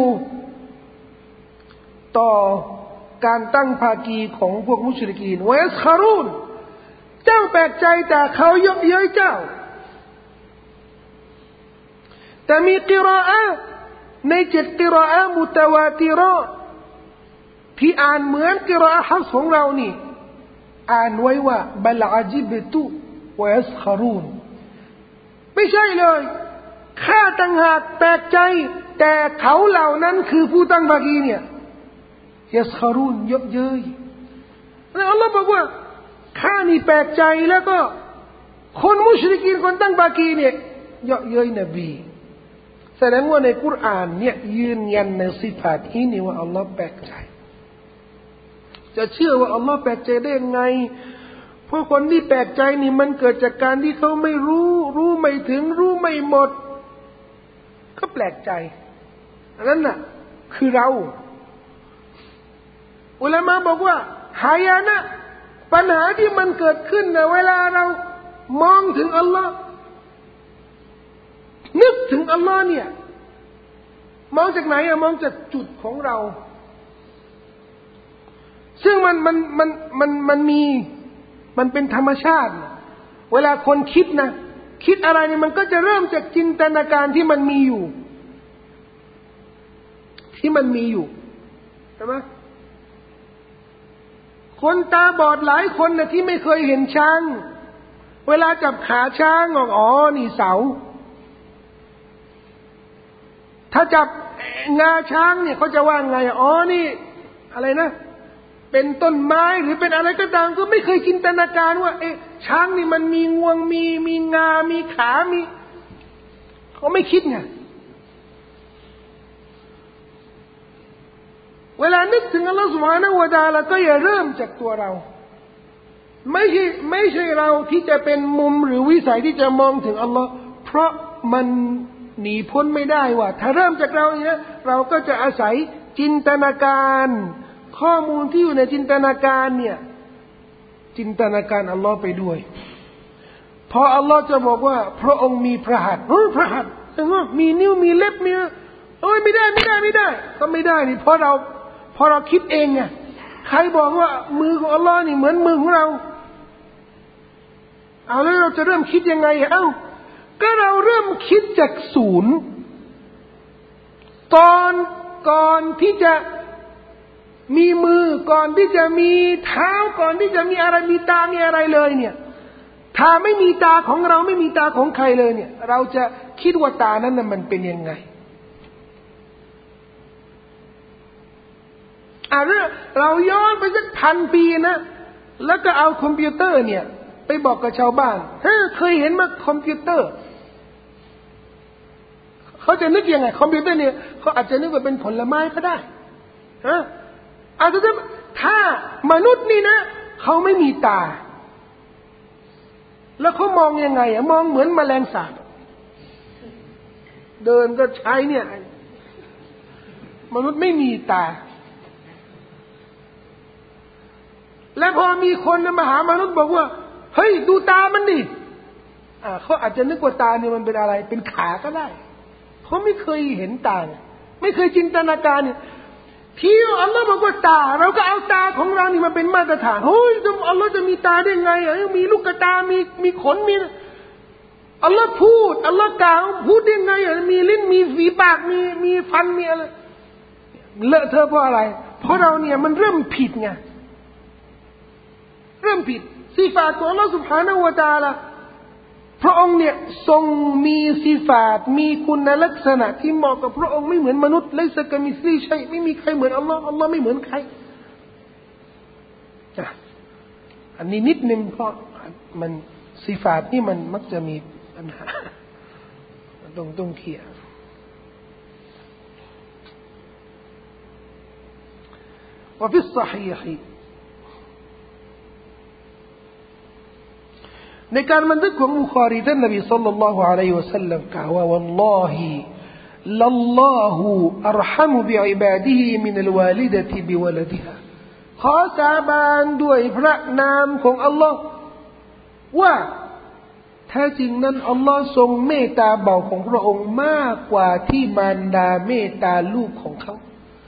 ต่อการตั้งภาคีของพวกมุชริกีนวะยัสคารูนเจ้าแปลกใจแต่เขาเยาะเย้ยเจ้าแต่มีกิรออะห์ใน7กิรออะห์มุตะวาติเราะห์ที่อ่านเหมือนกิรออะห์ฮัฟซ์ของเรานี่อ่านไว้ว่าบัลอาจิบตุวะยัสคารูนไม่ใช่เลยข้าต่างหากแปลกใจแต่เขาเหล่านั้นคือผู้ตั้งภาคีเนี่ยยัสคารูนเยอะเย้ยแล้วอัลลอฮ์บอกว่าข้านี่แปลกใจแล้วก็คนมุชริกีนคนตั้งภาคีเนี่ยเยอะเย้ยนบีแสดงว่าในกุรอานเนี่ยยืนยันในสิฟาตนี้ว่าอัลลอฮ์แปลกใจจะเชื่อว่าอัลลอฮ์แปลกใจได้ยังไงเพราะคนที่แปลกใจนี่มันเกิดจากการที่เขาไม่รู้ไม่ถึงรู้ไม่หมดก็แปลกใจอันนั้นน่ะคือเราอุลามะบอกว่าหายนะคปัญหาที่มันเกิดขึ้นนะเวลาเรามองถึงอัลลอฮ์นึกถึงอัลลอฮ์เนี่ยมองจากไหนอะมองจากจุดของเราซึ่งมันมีมันเป็นธรรมชาติเวลาคนคิดนะคิดอะไรเนี่ยมันก็จะเริ่มจากจินตนาการที่มันมีอยู่ใช่ไหมคนตาบอดหลายคนนะที่ไม่เคยเห็นช้างเวลาจับขาช้างบอกอ๋อนี่เสาถ้าจับงาช้างเนี่ยเขาจะว่าไงอ๋อนี่อะไรนะเป็นต้นไม้หรือเป็นอะไรก็ตามก็ไม่เคยจินตนาการว่าช้างนี่มันมีงวงมีงามีขามีเขาไม่คิดไงเวลานึกถึงอัลลอฮฺซุบฮานะฮูวะตะอาลาก็อย่าเริ่มจากตัวเราไม่ใช่เราที่จะเป็นมุมหรือวิสัยที่จะมองถึงอัลลอฮ์เพราะมันหนีพ้นไม่ได้ว่าถ้าเริ่มจากเราเนี่ยเราก็จะอาศัยจินตนาการข้อมูลที่อยู่ในจินตนาการเนี่ยจินตนาการอัลลอฮ์ไปด้วยพออัลลอฮ์จะบอกว่าพระองค์มีพระหัตถ์พระหัตถ์มีนิ้วมีเล็บมีไม่ได้ก็ไม่ได้นี่เพราะเราคิดเองไงใครบอกว่ามือของอัลลอฮ์นี่เหมือนมือของเราเอาแล้วเราจะเริ่มคิดยังไงก็เราเริ่มคิดจากศูนย์ก่อนที่จะมีมือก่อนที่จะมีเท้าก่อนที่จะมีอะไรมีตามีอะไรเลยเนี่ยถ้าไม่มีตาของเราไม่มีตาของใครเลยเนี่ยเราจะคิดว่าตานั้นน่ะมันเป็นยังไงเราย้อนไปสัก1,000 ปีนะแล้วก็เอาคอมพิวเตอร์เนี่ยไปบอกกับชาวบ้านเคยเห็นมั้ยคอมพิวเตอร์เขาจะนึกยังไงคอมพิวเตอร์เนี่ยเขาอาจจะนึกว่าเป็นผลไม้ก็ได้อาจจะถ้ามนุษย์นี่นะเขาไม่มีตาแล้วเขามองยังไงมองเหมือนแมลงสาบเดินก็ใช้เนี่ยมนุษย์ไม่มีตาและพอมีคนมาหามนุษย์บอกว่าเฮ้ยดูตามันดิเขาอาจจะนึกว่าตาเนี่ยมันเป็นอะไรเป็นขาก็ได้เขาไม่เคยเห็นตาไม่เคยจินตนาการเนี่ยที่อัลลอฮ์บอกว่าตาเราก็เอาตาของเรานี่มาเป็นมาตรฐานเฮ้ยอัลลอฮ์จะมีตาได้ไงมีลูกตามีขนมีอัลลอฮ์พูดอัลลอฮ์กล่าวพูดได้ไงมีลิ้นมีฝีปากมีฟันมีอะไรเลอะเทอะเพราะอะไรเพราะเราเนี่ยมันเริ่มผิดไงเริ่มผิดสิฟาตของอัลลอฮ์ سبحانه และ تعالى พระองค์เนี่ยทรงมีสิฟาตมีคุณลักษณะที่เหมาะกับพระองค์ไม่เหมือนมนุษย์ไลซะกะมิสลีชัยไม่มีใครเหมือนอัลลอฮ์อัลลอฮ์ไม่เหมือนใครอันนี้นิดนึงเพราะมันสิฟาตนี่มันมักจะมีปัญหาต้องเคลียร์وفي الصحيحในการบันทึกของบุคอรีท่านนบีศ็อลลัลลอฮุอะลัยฮิวะซัลลัมกล่าวว่าวัลลอฮิลัลลอฮุอัรฮัมุบิอิบาดิฮิมินัลวาลิดะติบิวะลดิฮาขอสาบานด้วยพระนามของอัลลอฮ์ว่าแท้จริงนั้นอัลลอฮ์ทรงเมตตาเบาของพระองค์มากกว่าที่มารดาเมตตาลูกของเขา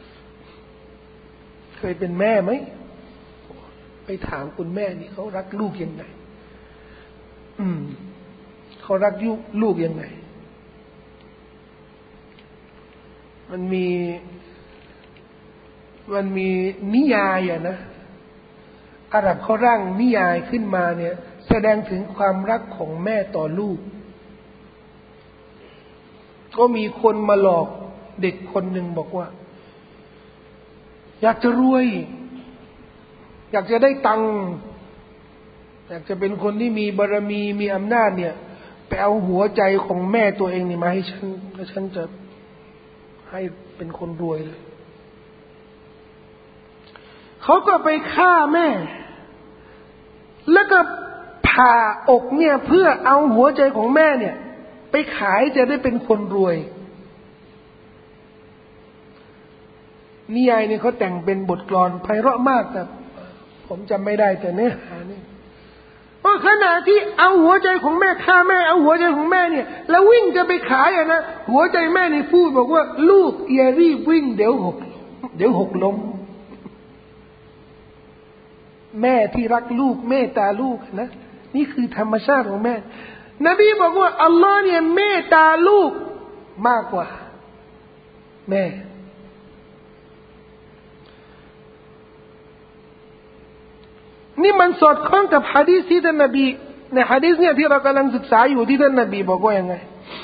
เคยเป็นแม่ไหมไปถามคุณแม่นี่เขารักลูกยังไงเขารักลูกยังไงมันมีนิยายนะอาหรับเขาร่างนิยายขึ้นมาเนี่ยแสดงถึงความรักของแม่ต่อลูกก็มีคนมาหลอกเด็กคนหนึ่งบอกว่าอยากจะรวยอยากจะได้ตังค์อยากจะเป็นคนที่มีบารมีมีอำนาจเนี่ยไปเอาหัวใจของแม่ตัวเองนี่มาให้ฉันแล้วฉันจะให้เป็นคนรวยเลยเขาก็ไปฆ่าแม่แล้วก็ผ่าอกเนี่ยเพื่อเอาหัวใจของแม่เนี่ยไปขายจะได้เป็นคนรวยนิยายเนี่ยเขาแต่งเป็นบทกลอนไพเราะมากแต่ผมจำไม่ได้แต่เนื้อหานี่เพราะขณะที่เอาหัวใจของแม่ฆ่าแม่เอาหัวใจของแม่เนี่ยแล้ววิ่งจะไปขายนะหัวใจแม่นี่พูดบอกว่าลูกอย่ารีบวิ่งเดี๋ยวหกล้มแม่ที่รักลูกเมตตาลูกนะนี่คือธรรมชาติของแม่นบีบอกว่าอัลลอฮ์เนี่ยเมตตาลูกมากกว่าแม่นี่มันสอดคล้องกับหะดีษที่ท่านนบีในหะดีษเนี่ยที่เรากำลังศึกษาอยู่ที่ท่านนบีบอกว่ายังไง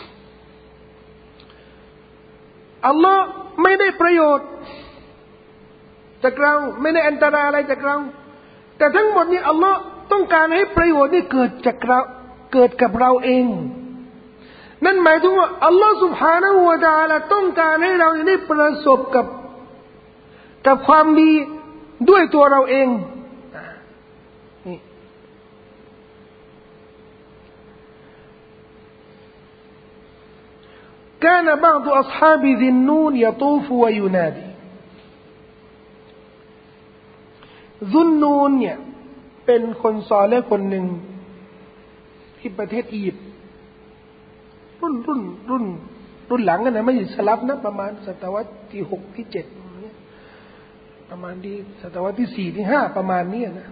อัลลอฮ์ไม่ได้ประโยชน์จากเราไม่ได้อันตรายอะไรจากเราแต่ทั้งหมดนี้อัลลอฮ์ต้องการให้ประโยชน์นี่เกิดจากเราเกิดกับเราเองนั่นหมายถึงว่าอัลลอฮ์ سبحانه และ تعالى ต้องการให้เราได้ประสบกับความดีด้วยตัวเราเองนี่كان بعض أصحاب ذي النون يطوف وينادي ذو النون เนี่ยเป็นคนซอเลห์คนหนึ่งที่ประเทศอียิปต์รุ่นหลังกันนะไม่ใช่สลับนะประมาณศตวรรษที่6ที่7ประมาณที่ศตวรรษที่4ที่5ประมาณนี้นะ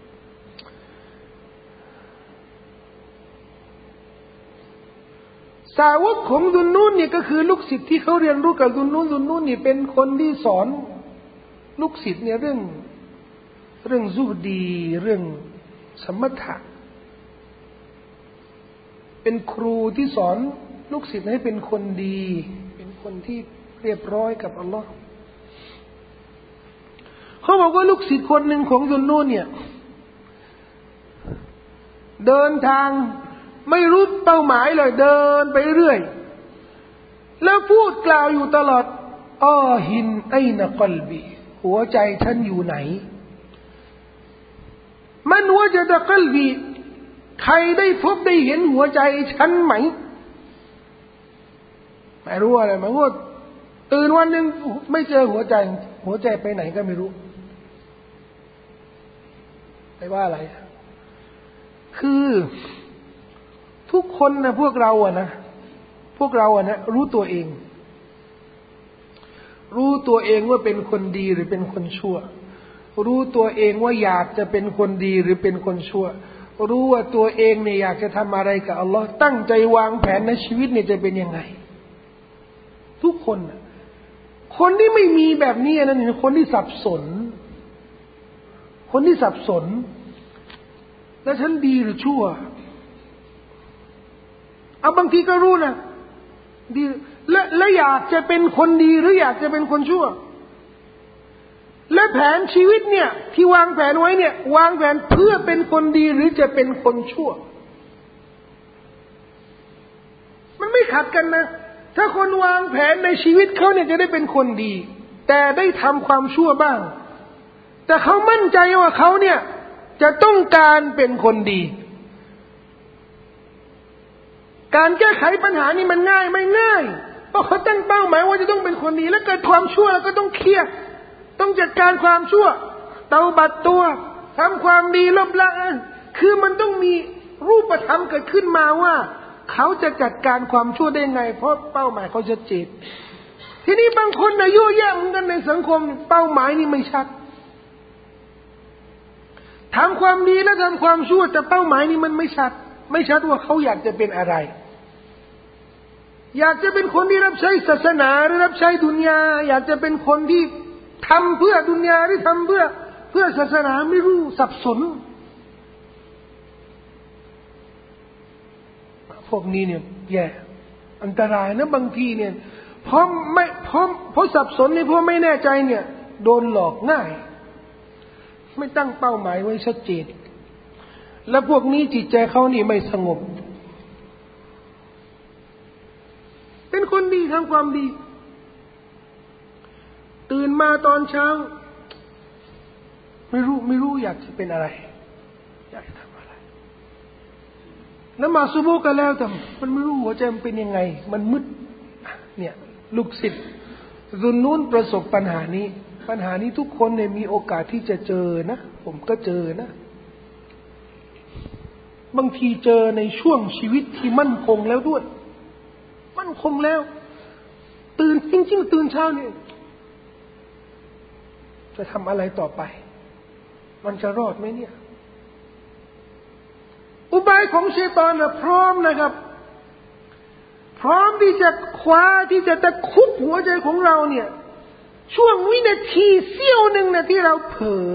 สาวกของซุนนูนเนี่ยก็คือลูกศิษย์ที่เขาเรียนรู้กับซุนนูนนี่เป็นคนที่สอนลูกศิษย์เนี่ยเรื่องซุฮดีเรื่องสมถะเป็นครูที่สอนลูกศิษย์ให้เป็นคนดีเป็นคนที่เรียบร้อยกับอัลลอฮ์เขาบอกว่าลูกศิษย์คนหนึ่งของซุนนูนเนี่ยเดินทางไม่รู้เป้าหมายเลยเดินไปเรื่อยแล้วพูดกล่าวอยู่ตลอดหินไอนะกลบีหัวใจฉันอยู่ไหนมันวะจะตะกลบีใครได้พบได้เห็นหัวใจฉันไหมไม่รู้อะไรมันว่าตื่นวันหนึ่งไม่เจอหัวใจไปไหนก็ไม่รู้ไปว่าอะไรคือทุกคนนะพวกเราอะนะรู้ตัวเองว่าเป็นคนดีหรือเป็นคนชั่วรู้ตัวเองว่าอยากจะเป็นคนดีหรือเป็นคนชั่วรู้ว่าตัวเองเนี่ยอยากจะทำอะไรกับอัลลอฮ์ตั้งใจวางแผนในชีวิตเนี่ยจะเป็นยังไงทุกคนคนที่ไม่มีแบบนี้นั่นคือคนที่สับสนแล้วฉันดีหรือชั่วเอาบางทีก็รู้นะดีและอยากจะเป็นคนดีหรืออยากจะเป็นคนชั่วและแผนชีวิตเนี่ยที่วางแผนไว้เนี่ยวางแผนเพื่อเป็นคนดีหรือจะเป็นคนชั่วมันไม่ขัดกันนะถ้าคนวางแผนในชีวิตเขาเนี่ยจะได้เป็นคนดีแต่ได้ทำความชั่วบ้างแต่เขามั่นใจว่าเขาเนี่ยจะต้องการเป็นคนดีการแก้ไขปัญหานี่มันง่ายไม่ง่ายเพราะเขาตั้งเป้าหมายว่าจะต้องเป็นคนดีแล้วเกิดความชั่วแล้วก็ต้องเคลียร์ต้องจัดการความชั่วเตาบัดตัวทำความดีลบละคือมันต้องมีรูปธรรมเกิดขึ้นมาว่าเขาจะจัดการความชั่วได้ไงเพราะเป้าหมายเขาชัดเจนทีนี้บางคนอายุเยอะเหมือนกันในสังคมเป้าหมายนี่ไม่ชัดทำความดีและทำความชั่วแต่เป้าหมายนี่มันไม่ชัดว่าเขาอยากจะเป็นอะไรอยากจะเป็นคนที่รับใช้ศาสนาหรือรับใช้ดุนยาอยากจะเป็นคนที่ทำเพื่อดุนยาหรือทำเพื่อศาสนาไม่รู้สับสนพวกนี้เนี่ยแย่อันตรายนะบางทีเนี่ยเพราะสับสนเนี่ยเพราะไม่แน่ใจเนี่ยโดนหลอกง่ายไม่ตั้งเป้าหมายไว้ชัดเจนและพวกนี้จิตใจเขานี่ไม่สงบเป็นคนดีทำความดีตื่นมาตอนเช้าไม่รู้อยากจะเป็นอะไรอยากจะทำอะไรแล้วมาซุโบกันแล้วแต่มันไม่รู้หัวใจมันเป็นยังไงมันมืดเนี่ยลูกศิษย์ซุนนูนประสบปัญหานี้ปัญหานี้ทุกคนเนี่ยมีโอกาสที่จะเจอนะผมก็เจอนะบางทีเจอในช่วงชีวิตที่มั่นคงแล้วด้วยมั่นคงแล้วตื่นจริงๆตื่นเช้าเนี่ยจะทำอะไรต่อไปมันจะรอดไหมเนี่ยอุบายของชัยฏอนนะพร้อมนะครับพร้อมที่จะคว้าที่จะตะคุบหัวใจของเราเนี่ยช่วงวินาทีเสี้ยวหนึ่งนะที่เราเผลอ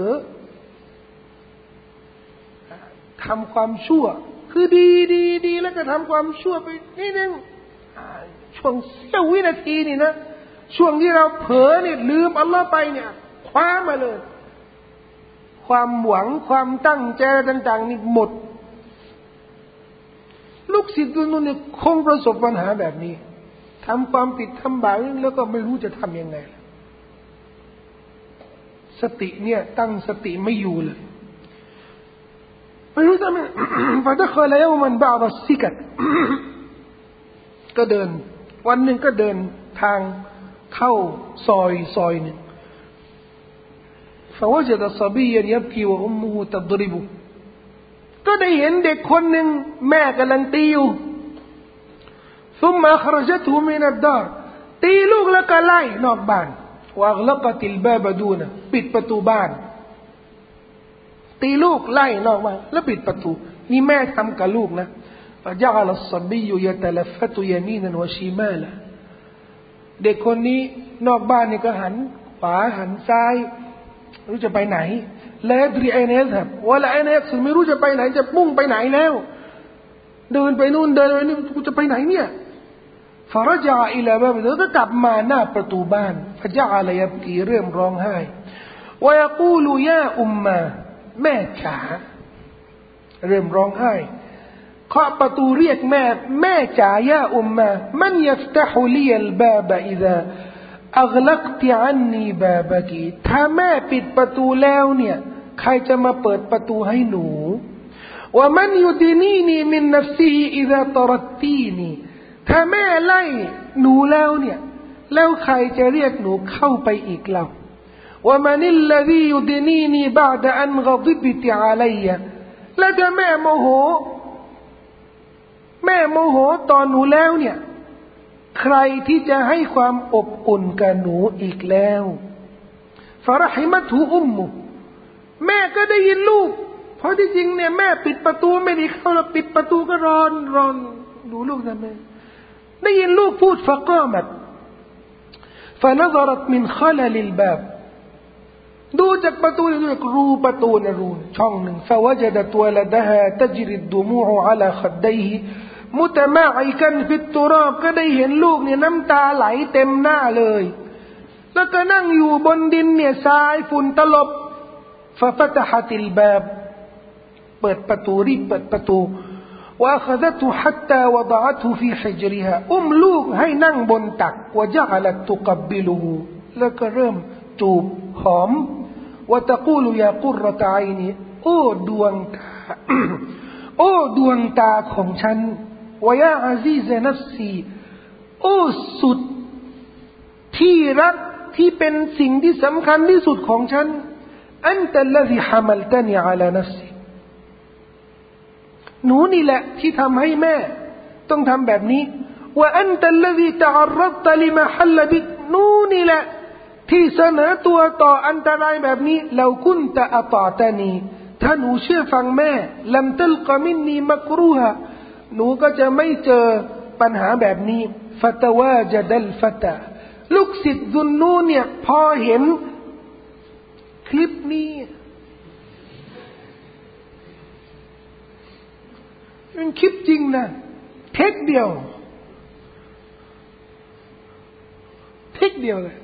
ทำความชั่วคือดีแล้วก็ทำความชั่วไปนิดนึงช่วงเสี้ยววินาทีนี่นะช่วงที่เราเผลอเนี่ยลืมอัลลอฮ์ไปเนี่ยคว้ามาเลยความหวังความตั้งใจต่างๆนี่หมดลูกศิษย์นุ่นเนี่ยคงประสบปัญหาแบบนี้ทำความผิดทำบาปแล้วก็ไม่รู้จะทำยังไงสติเนี่ยตั้งสติไม่อยู่เลยไม่รู้ทำไมพอจะเคยแล้วมันบ้าบัสิกัดก็เดินวันหนึ่งก็เดินทางเข้าซอยหนึ่งفوجد صبيا يبكي وأمه تضربه ก็ได้เห็นเด็กคนหนึ่งแม่กำลังตีอยู่ ثم أخرجته من الدار ตีลูกแล้วก็ไล่นอกบ้าน وأغلقت الباب دونه ปิดประตูบ้านตีลูกไล่นอกบ้านแล้วปิดประตูนี่แม่ทำกับลูกนะ فجعل الصبي يتلفت يمينا وشمالا เด็กคนนี้นอกบ้านนี่ก็หันขวาหันซ้ายรู้จะไปไหนแล้วดรีไอเนสครับว่าละไอเนสไม่รู้จะไปไหนจะมุ่งไปไหนแล้วเดินไปนู่นเดินไปนี่กูจะไปไหนเนี่ยفرجع إلى باب แล้วก็กลับมาหน้าประตูบ้าน فجعل يبكي เริ่มร้องไห้ ويقول يا أمة แม่จ๋าเริ่มร้องไห้เคาะประตูเรียกแม่แม่จ๋ายาอุมมะมันيفتح لي الباب إذا أغلقت عني بابك ถ้าแม่ปิดประตูแล้วเนี่ยใครจะมาเปิดประตูให้หนู ومن يدنيني من نفسه إذا طردتيني ถ้าแม่ไล่หนูแล้วเนี่ยแล้วใครจะเรียกหนูเข้าไปอีกเล่า ومن الذي يدنيني بعد أن غضبت علي แล้วถ้าแม่โมโหตอนหนูแล้วเนี่ยใครที่จะให้ความอบอุ่นกับหนูอีกแล้วฟะเราะฮิมะตุอุมมุแม่ก็ได้ยินลูกเพราะที่จริงเนี่ยแม่ปิดประตูไม่ได้เข้าแล้วปิดประตูก็รอนดูลูกทำไมได้ยินลูกพูดฟะกามัตفنظرت من خلل الباب ดูจากประตูดูจากรูประตูนะรูช่องหนึ่ง فوجدت ولدها تجري الدموع على خديه متمعكا في التراب ก็ได้เห็นลูกเนี่ยน้ำตาไหลเต็มหน้าเลยแล้วก็นั่งอยู่บนดินเนี่ยทรายฝุ่นตลบ ففتحت الباب เปิดประตูรีบเปิดประตู وأخذته حتى وضعته في حجرها ลูกให้นั่งบนตัก وجعلت تقبله แล้วก็เริ่มจูบหอม وتقول يا قرة عيني โอ้ดวงตา โอ้ดวงตาของฉันويا عزيز نفسي โอ้สุดที่รักที่เป็นสิ่งที่สำคัญที่สุดของฉัน أنت الذي حملتني على نفسي หนูนี่แหละที่ทำให้แม่ต้องทำแบบนี้ وأنت الذي تعرضت لما حل بك หนูนี่แหละที่เสนอตัวต่ออันตรายแบบนี้ لو كنت أطعتني ถ้าหนูเชื่อฟังแม่ لم تلق مني مكروها หนูก็จะไม่เจอปัญหาแบบนี้ فتواجد الفتى ลูกศิษย์ซุนนูนเนี่ยพอเห็นคลิปนี้เป็นคลิปจริงนะเทคเดียวเลย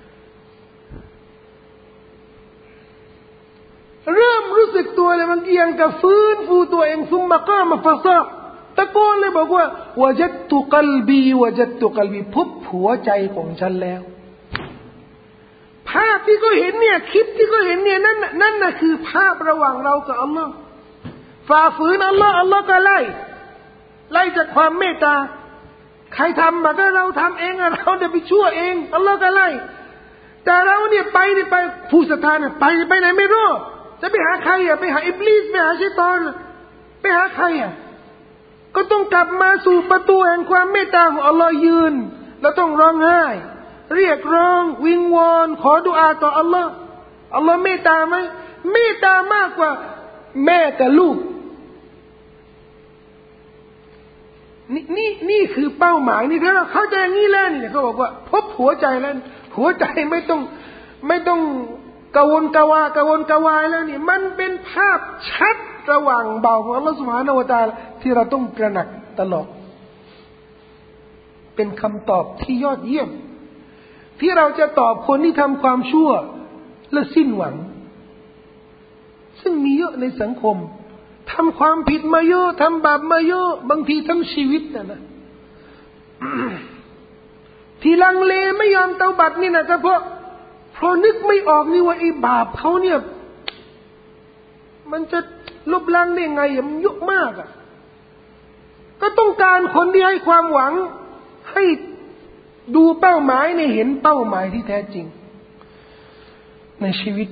เริ่มรู้สึกตัวเลยมันเอียงกับฟื้นฟูตัวเองซุมมะก้ามาฟาซาตะโกนเลยบอกว่าวะจัดตุกัลบีพบหัวใจของฉันแล้วภาพที่เขาเห็นเนี่ยคลิปที่เขาเห็นเนี่ยนั่นน่ะคือภาพระหว่างเรากับอัลลอฮ์ฝ่าฝืนอัลลอฮ์ก็ไล่จากความเมตตาใครทำมาก็เราทำเองเราจะไปชั่วเองอัลลอฮ์ก็ไล่แต่เราเนี่ยไปผู้ศรัทธาเนี่ยไปไหนไม่รู้จะไปหาใครไปหาอิบลิสไปหาชัยฏอนไปหาใครก็ต้องกลับมาสู่ประตูแห่งความเมตตาของอัลลอฮ์ยืนแล้วต้องร้องไห้เรียกร้องวิงวอนขอดุอาต่ออัลลอฮ์อัลลอฮ์เมตตาไหมเมตตามากกว่าแม่กับลูกนี่คือเป้าหมายนี่ถ้าเราเข้าใจอย่างนี้แล้วนี่เขาบอกว่าพบหัวใจแล้วหัวใจไม่ต้องกระวนกระวายแล้วนี่มันเป็นภาพชัดระหว่างเบาของอัลลอฮฺซุบฮานะฮูวะตะอาลาที่เราต้องตระหนักตลอดเป็นคำตอบที่ยอดเยี่ยมที่เราจะตอบคนที่ทำความชั่วและสิ้นหวังซึ่งมีเยอะในสังคมทำความผิดมาเยอะทำบาปมาเยอะบางทีทั้งชีวิตนะ ที่ลังเลไม่ยอมเตาบัตนี่นะก็เพราะนึกไม่ออกนี่ว่าไอ้บาปเขาเนี่ยมันจะลบล้างได้ไงมันเยอะมากก็ต้องการคนที่ให้ความหวังให้ดูเป้าหมายในเห็นเป้าหมายที่แท้จริงในชีวิต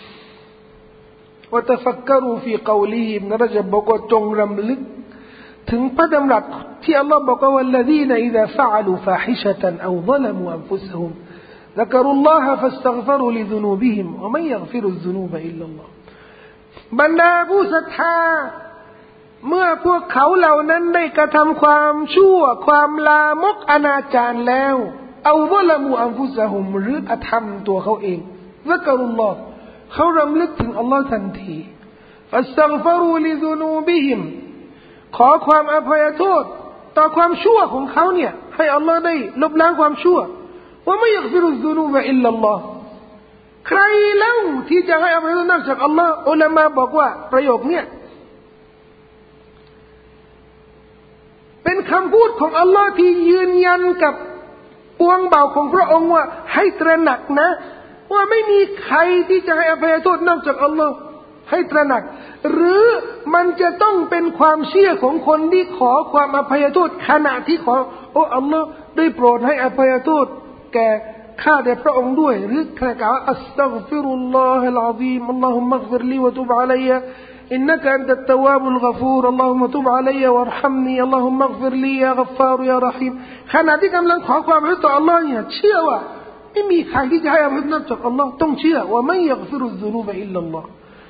وتفكروا في قولهم นรจะบอกว่าจงรำลึกถึงพระดำรัสที่อัลลอฮ์บอกว่า والذين إذا فعلوا فاحشة أو ظلموا أنفسهم ذكروا الله فاستغفروا لذنوبهم ومن يغفر الذنوب إلا الله บรรดาผู้ศรัทธาเมื่อพวกเขาเหล่านั้นได้กระทำความชั่วความลามกอนาจารแล้วเอาวะละมูอันฟุซะฮุมหรืออธรรมตัวเขาเองซักรุลลอฮ์เขารำลึกถึงอัลลอฮ์ทันทีฟัสตัฆฟารูลิซุนูบิฮิมขอความอภัยโทษต่อความชั่วของเขาเนี่ยให้อัลลอฮ์ได้ลบล้างความชั่วว่าไม่ยักฟิรุซุนูบะอิลลัลลอฮ์ใครเล่าที่จะให้อภัยโทษนอกจากอัลลอฮ์อุลามะบอกว่าประโยคเนี่ยเป็นคำพูดของอัลลอฮ์ที่ยืนยันกับปวงเบาของพระองค์ว่าให้ตระหนักนะว่าไม่มีใครที่จะให้อภัยโทษนอกจากอัลลอฮ์ให้ตระหนักหรือมันจะต้องเป็นความเชื่อของคนที่ขอความอภัยโทษขณะที่ขอโอ้อัลลอฮ์ได้โปรดให้อภัยโทษแก่ข้าแต่พระองค์ด้วยหรือขณะกล่าวอัสตัฆฟิรุลลอฮิลอะซีมอัลลอฮุมมัฆฟิรลีวะตุบอะลัยยะإنك أنت التواب الغفور اللهم تب علي وارحمني اللهم اغفر لي يا غفار يا رحيم ขณะที่กำลังขอความอภัยต่ออัลลอฮ์เนี่ยเชื่อว่าไม่มีใครที่จะให้อภัยนอกจากอัลลอฮ์ต้องเชื่อว่าไม่ยักฟิรุซุนูบะอิลลัลลอฮ์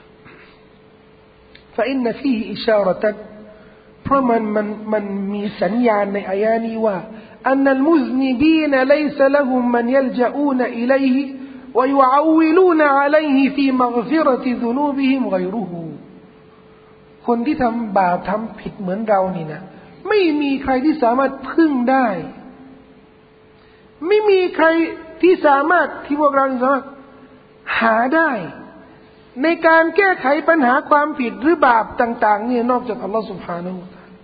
فإن فيه إشارة เพราะมันมีสัญญาณในอายะนี้ว่า أن المذنبين ليس لهم من يلجؤون إليه ويعولون عليه في مغفرة ذنوبهم غيرهคนที่ทำบาปทำผิดเหมือนเรานี่นะไม่มีใครที่สามารถพึ่งได้ไม่มีใครที่สามารถที่พวกเราสามารถหาได้ในการแก้ไขปัญหาความผิดหรือบาปต่างๆเนี่ยนอกจากอัลลอฮฺ سبحانه และ تعالى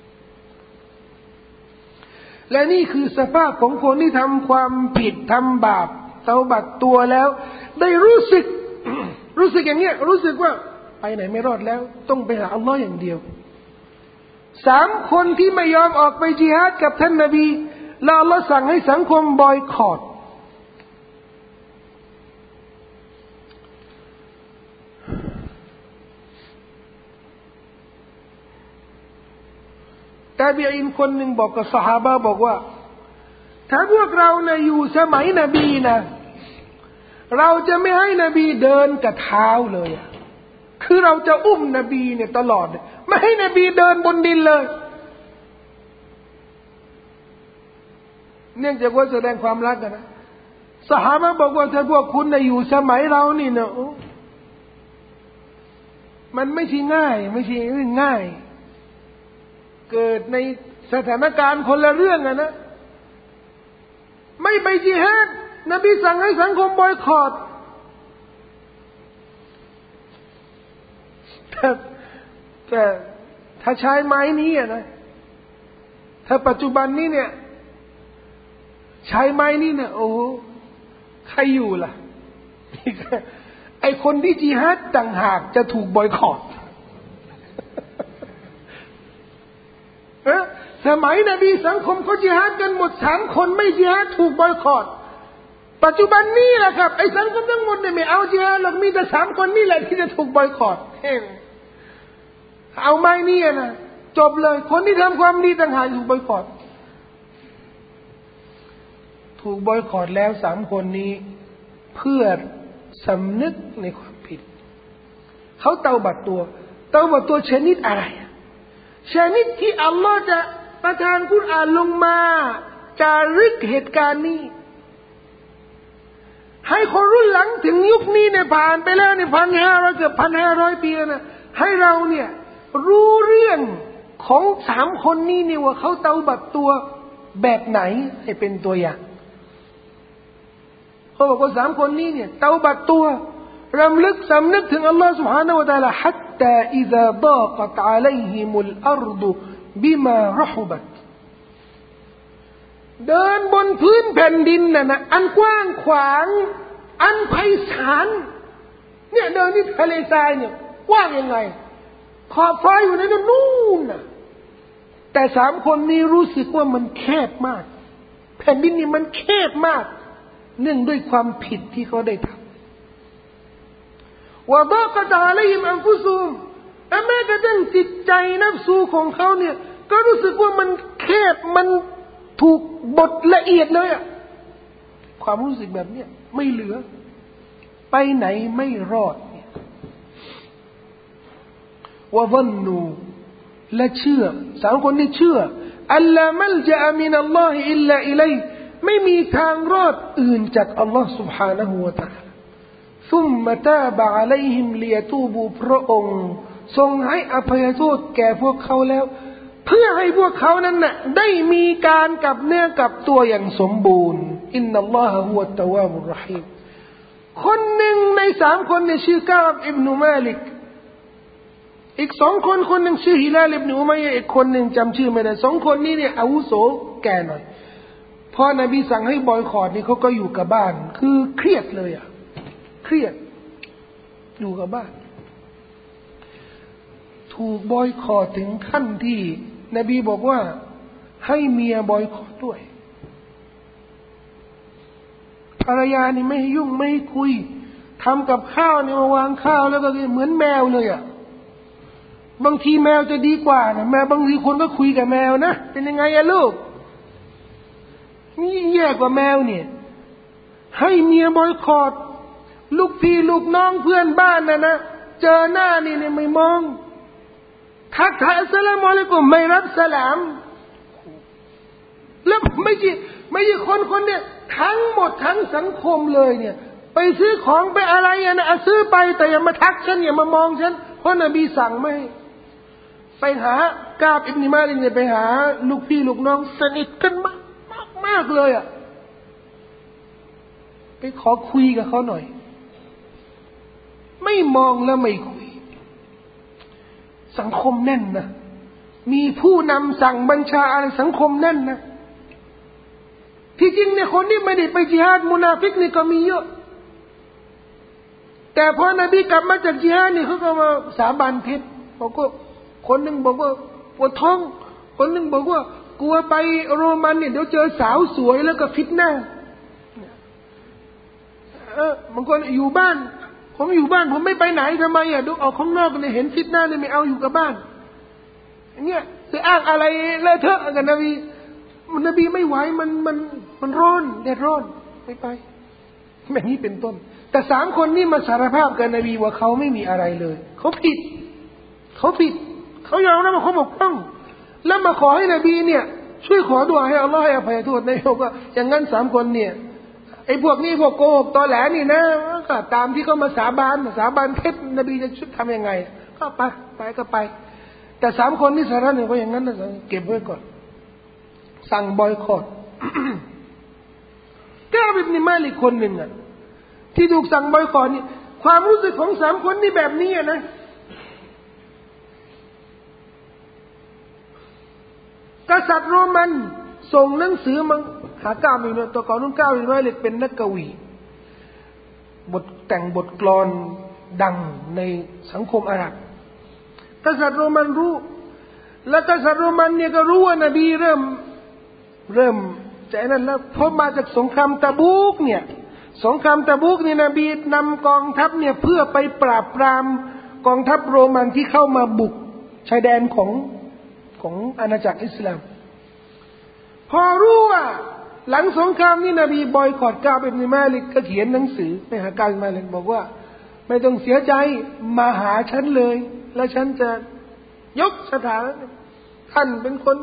และนี่คือสภาพของคนที่ทำความผิดทำบาปเตาบัตตัวแล้วได้รู้สึกอย่างเงี้ยรู้สึกว่าไปไหนไม่รอดแล้วต้องไปหาอัลลอฮ์อย่างเดียว3คนที่ไม่ยอมออกไปญิฮาดกับท่านนบีแล้วอัลลอฮ์สั่งให้สังคมบอยคอตตาบีอีนคนหนึ่งบอกกับซอฮาบะห์บอกว่าถ้าพวกเรานะอยู่สมัยนบีนะเราจะไม่ให้นบีเดินกับเท้าเลยคือเราจะอุ้มนบีเนี่ยตลอดไม่ให้นบีเดินบนดินเลยเนื่องจากว่าแสดงความรักกันนะซอฮาบะห์บอกว่าถ้าพวกคุณนะอยู่สมัยเรานี่นะมันไม่ใช่ง่ายไม่ใช่เรื่องง่ายเกิดในสถานการณ์คนละเรื่องนะไม่ไปญิฮาดนบีสั่งให้สังคมบอยคอตแต่ถ้าใช้ไม้นี้นะถ้าปัจจุบันนี้เนี่ยใช้ไม้นี้เนี่ยโอ้ใครอยู่ล่ะไอคนที่ญิฮาดต่างหากจะถูกบอยคอตสมัยนบีสังคมเขาญิฮาดกันหมด3คนไม่ญิฮาดถูกบอยคอตปัจจุบันนี้แหละครับไอ้สังคมทั้งหมดเนี่ยไม่เอาจิฮาดหรอกมีแต่3 คนนี่แหละที่จะถูกบอยคอตเอาไม่นี่นะจบเลยคนที่ทำความดีต่างหากถูกบอยคอตแล้ว3 คนนี้เพื่อสำนึกในความผิดเขาเตาบัดตัวชนิดอะไรชนิดที่อัลลอฮ์จะประทานกุรอานลงมาจารึกเหตุการณ์นี้ให้คนรุ่นหลังถึงยุคนี้เนี่ยผ่านไปแล้วเนี่ยเกือบ 1,500 ปีแล้วนะให้เราเนี่ยรู้เรื่องของ3 คนนี้เนี่ยว่าเขาเตาบัดตัวแบบไหนให้เป็นตัวอย่างเขาบอกว่า3 คนนี้เนี่ยเตาบัดตัวรำลึกสำนึกถึงอัลลอฮฺ سبحانه และ تعالى حتى إذا ضاقت عليهم الأرض بما رحبت เดินบนพื้นแผ่นดินนะอันกว้างขวางอันไพศาลเนี่ยเดินที่ทะเลทรายเนี่ยกว้างยังไงขอบฟ้าอยู่ในนู่นน่ะแต่3 คนนี้รู้สึกว่ามันแคบมากแผ่นดินนี่มันแคบมากเนื่องด้วยความผิดที่เขาได้ทำว่าบ้ากระดาเลยมอันฟุซุมแต่แม้กระทั่งจิตใจนับสูของเขาเนี่ยก็รู้สึกว่ามันแคบมันถูกบดละเอียดเลยอะความรู้สึกแบบเนี้ยไม่เหลือไปไหนไม่รอดว่าวันนูและเชื่อ3 คนนี้เชื่ออัลลอฮ์มัลจะอามินัลลอฮิอิลลาอิลัยไม่มีทางรอดอื่นจากอัลลอฮ์ سبحانه และ تعالى ثم تاب عليهم ليتوبوا พระองค์ทรงให้อภัยโทษแก่พวกเขาแล้วเพื่อให้พวกเขานั้นน่ะได้มีการกลับเนื้อกลับตัวอย่างสมบูรณ์อินนัลลอฮะฮุวัตตะวาบุรเราะฮีมคนหนึ่งใน3 คนเนี่ยชื่อกาบอิบนุมาลิกอีก2 คนหนึ่งชื่อฮิลาลอิบนุอุมัยยะห์อีกคนหนึ่งจำชื่อไม่ได้2 คนนี้เนี่ยอาวุโสแก่หน่อยพอนบีสั่งให้บอยคอตนี่เขาก็อยู่กับบ้านคือเครียดเลยอ่ะเครียดอยู่กับบ้านถูกบอยคอตถึงขั้นที่นบีบอกว่าให้เมียบอยคอตด้วยภรรยานี่ไม่ให้ยุ่งไม่ให้คุยทำกับข้าวนี่มาวางข้าวแล้วก็เหมือนแมวเลยอ่ะบางทีแมวจะดีกว่านะแมวบางทีคนก็คุยกับแมวนะเป็นยังไงอะลูกนี่แย่กว่าแมวเนี่ยให้เมียบอยคอตลูกพี่ลูกน้องเพื่อนบ้านนะเจอหน้านี่ไม่มองทักทายอัสสลามุอะลัยกุมไม่รับสลามแล้วไม่ใช่คนเนี่ยทั้งหมดทั้งสังคมเลยเนี่ยไปซื้อของไปอะไรนะซื้อไปแต่อย่ามาทักฉันอย่ามามองฉันเพราะนบีสั่งไม่ไปหากาบอิบนุมาลิกเนี่ยไปหาลูกพี่ลูกน้องสนิทกันมากเลยอ่ะไปขอคุยกับเขาหน่อยไม่มองแล้วไม่คุยสังคมแน่นนะมีผู้นำสั่งบัญชาอะไรสังคมแน่นนะที่จริงเนี่ยคนที่ไม่ได้ไปญิฮาดมุนาฟิกนี่ก็มีเยอะแต่พอนบีกลับมาจากญิฮาดนี่เขาก็มาสาบานผิดบอกว่าคนหนึ่งบอกว่าปวดท้องคนหนึ่งบอกว่ากลัวไปโรมันเนี่ยเดี๋ยวเจอสาวสวยแล้วก็ฟิตหน้าบางคนอยู่บ้านผมผมไม่ไปไหนทำไมอ่ะดูออกข้างนอกเนี่ยเห็นฟิตหน้าเนี่ยไม่เอาอยู่กับบ้านอย่างเงี้ยจะอ้างอะไรเลอะเทอะกับนบีไม่ไหวมันร้อนแดดร้อนไม่ไปแบบนี้เป็นต้นแต่3 คนนี่มาสารภาพกับนบีว่าเขาไม่มีอะไรเลยเขาผิดเขายอมรับว่าเขาบกพร่องแล้วมาขอให้นบีเนี่ยช่วยขอดุอาให้อัลลอฮ์ให้อภัยโทษนายบอกว่าอย่างนั้น3 คนเนี่ยไอ้พวกนี้พวกโกหกตอแหลนี่นะก็ตามที่เขามาสาบานเท็จนบีจะทำยังไงก็ไปก็ไปแต่3 คนนี่สาระเนี่ยว่าอย่างนั้นนะเก็บไว้ก่อนสั่งบอยคอต กาบอิบนุมาลิกคนหนึ่งอ่ะที่ถูกสั่งบอยคอตนี่ความรู้สึกของ3 คนนี่แบบนี้นะกษัตริย์โรมันส่งหนังสือมาหากาบอิบนุตัวก่อนนุ่งกาบอิบนุมาลิกเป็นนักกวีแต่งบทกลอนดังในสังคมอาหรับกษัตริย์โรมันรู้และกษัตริย์โรมันเนี่ยก็รู้ว่านบีเริ่มใจนั้นแล้วพอมาจากสงครามตะบูกเนี่ยสงครามตะบูกนี่นบีนำกองทัพเนี่ยเพื่อไปปราบปรามกองทัพโรมันที่เข้ามาบุกชายแดนของอาณาจักรอิสลามพอรู้ว่าหลังสงครามนี่นบีบอยคอตกาบอิบนุมาลิกก็เขียนหนังสือไปหากาบอิบนุมาลิกบอกว่าไม่ต้องเสียใจมาหาฉันเลยแล้วฉันจะยกสถานะท่านเป็นคน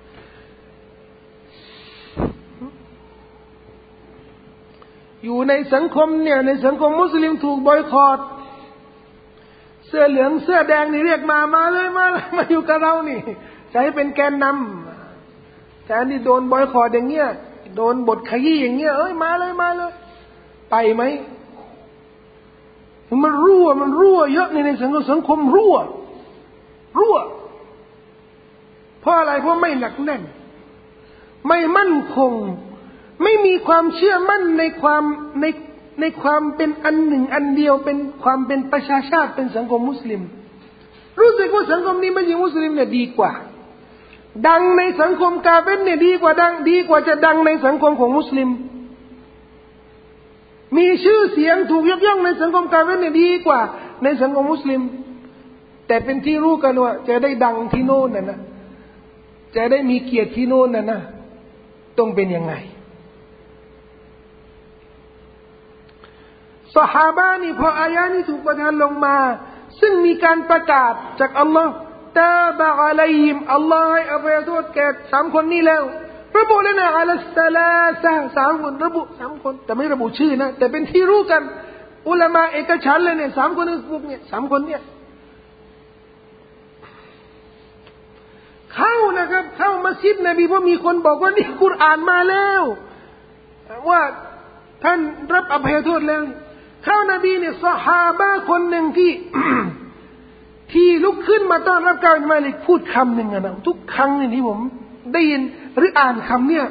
อยู่ในสังคมเนี่ยในสังคมมุสลิมถูกบอยคอตเสื้อเหลืองเสื้อแดงนี่เรียกมาเลยมาอยู่กับเรานี่จะให้เป็นแกนนำแต่อันนี้โดนบอยคอตอย่างเงี้ยโดนบทขยี้อย่างเงี้ยมาเลยไปไหมมันรั่วเยอะในสังคมรั่วเพราะอะไรเพราะไม่หนักแน่นไม่มั่นคงไม่มีความเชื่อมั่นในความเป็นอันหนึ่งอันเดียวเป็นความเป็นประชาชาติเป็นสังคมมุสลิมรู้สึกว่าสังคมนี้ไม่ใช่มุสลิมเนี่ยดีกว่าดังในสังคมกาเฟรเนี่ยดีกว่าจะดังในสังคมของมุสลิมมีชื่อเสียงถูกยกย่องในสังคมกาเฟรเนี่ยดีกว่าในสังคมมุสลิมแต่เป็นที่รู้กันว่าจะได้ดังที่โน่นนะจะได้มีเกียรติที่โน่นนะต้องเป็นยังไงซอฮาบะห์นี่พออายะนี้ถูกประทานลงมาซึ่งมีการประกาศจากอัลลอฮ์ตาบะอะลัยฮิมอัลลอฮ์ให้อภัยโทษแก่3คนนี้แล้วระบุเลยนะอะลัสซาลาซะ3คนระบุ3คนแต่ไม่ระบุชื่อนะแต่เป็นที่รู้กันอุลามะเอกฉันท์เลยเนี่ย3คนนี้พวกเนี่ย3คนเนี่ยเข้านะครับเข้ามัสยิดนบีเพราะมีคนบอกว่านี่กุรอานมาแล้วว่าท่านรับอภัยโทษแล้วเข้านบีเนี่ยซอฮาบะห์คนหนึ่งที่ ที่ลุกขึ้นมาต้อนรับกาบอิบนุมาลิกพูดคำหนึ่งนะทุกครั้งที่ผมได้ยินหรืออ่านคำเนี่ย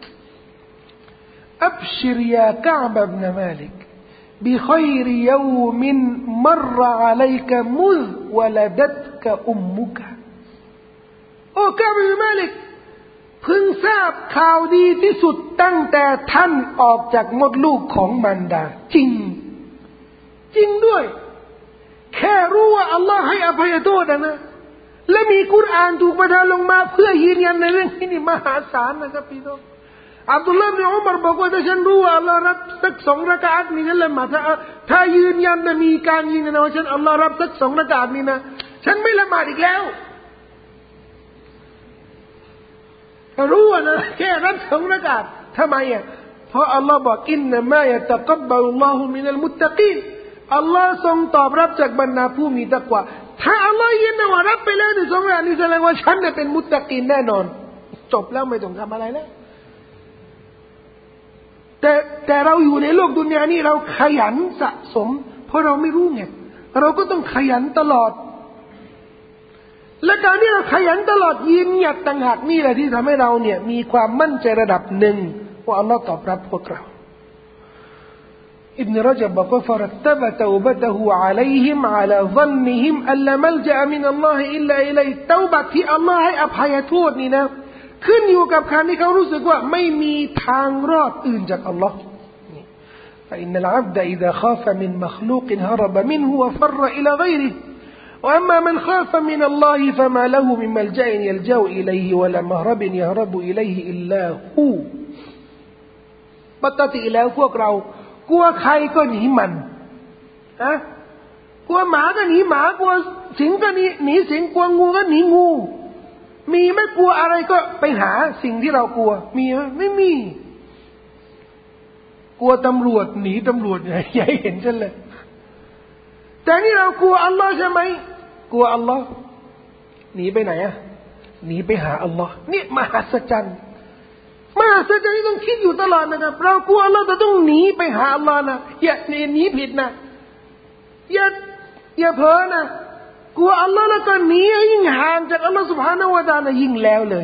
อับชิรยากาบอิบนุมาลิกبخير يوم مر عليك مذ ولدتك أمك โอ้กาบอิบนุมาลิกพึงทราบข่าวดีที่สุดตั้งแต่ท่านออกจากมดลูกของมารดาจริงด้วยแค่รู้ว่าอัลลอฮ์ให้อภัยโทษนะและมีกุรอานถูกประทานลงมาเพื่อยืนยันในเรื่องนี้นี่มหาศาลนะครับพี่น้องอับดุลลาห์ อิบนุอุมัรบอกว่าถ้าฉันรู้ว่าอัลลอฮ์รับสัก2 รากะอะห์นี่ฉันละหมาดถ้ายืนยันนะมีการยืนยันว่าฉันอัลลอฮ์รับสัก2 รากะอะห์นี่นะฉันไม่ละหมาดอีกแล้วรู้นะแค่รับ2 รากะอะห์ทำไมอ่ะเพราะอัลลอฮ์บอกอินนะมายะตะกับบะลุลลอฮุมินัลมุตตะกีนอัลลอฮ์ทรงตอบรับจากบรรดาผู้มีตักวาถ้าอัลลอฮ์ยืนยันว่ารับไปแล้วใน2 อย่างนี้แสดงว่าฉันเนี่ยเป็นมุตตะกีนแน่นอนจบแล้วไม่ต้องทำอะไรแล้วแต่เราอยู่ในโลกดุนยานี้เราขยันสะสมเพราะเราไม่รู้ไงเราก็ต้องขยันตลอดและการที่เราขยันตลอดยืนหยัดต่างหากนี่แหละที่ทำให้เราเนี่ยมีความมั่นใจระดับหนึ่งว่าอัลลอฮ์ตอบรับพวกเราอิบนุรจับบอกว่าฟรัตบะตอบะตะฮูอะลัยฮิมอะลาซันนิฮิมอัลลามัลญะมินัลลอฮิอิลลาอิลัยเตาบะที่อัลลอฮ์ให้อภัยโทษนี่นะขึ้นอยู่กับการที่เขารู้สึกว่าไม่มีทางรอดอื่นจากอัลลอฮ์فإن العبد إذا خاف من مخلوق هرب منه وفر إلى غيره وأما من خاف من الله فما له من ملجأ يلجأ إليه ولا مهرب يهرب إليه إلا هو ปกติแล้วพวกเรากลัวใครก็หนีมันกลัวหมาก็หนีหมากลัวสิงก็หนีสิงกลัวงูก็หนีงูมีไม่กลัวอะไรก็ไปหาสิ่งที่เรากลัวมีไหมไม่มีกลัวตำรวจหนีตำรวจอย่าให้เห็นฉันเลยแต่นี่เรากลัวอัลลอฮ์ใช่ไหมกลัวอัลลอฮ์หนีไปไหนอ่ะหนีไปหาอัลลอฮ์นี่มหัศจรรย์ที่ต้องคิดอยู่ตลอดนะครับเรากลัวอัลลอฮ์แต่ต้องหนีไปหาอัลลอฮ์นะอย่าหนีผิดนะอย่าเพ้อนะกลัวอัลลอฮ์แล้วก็หนียิ่งห่างจากอัลลอฮ์ سبحانه และ تعالى ยิ่งแล้วเลย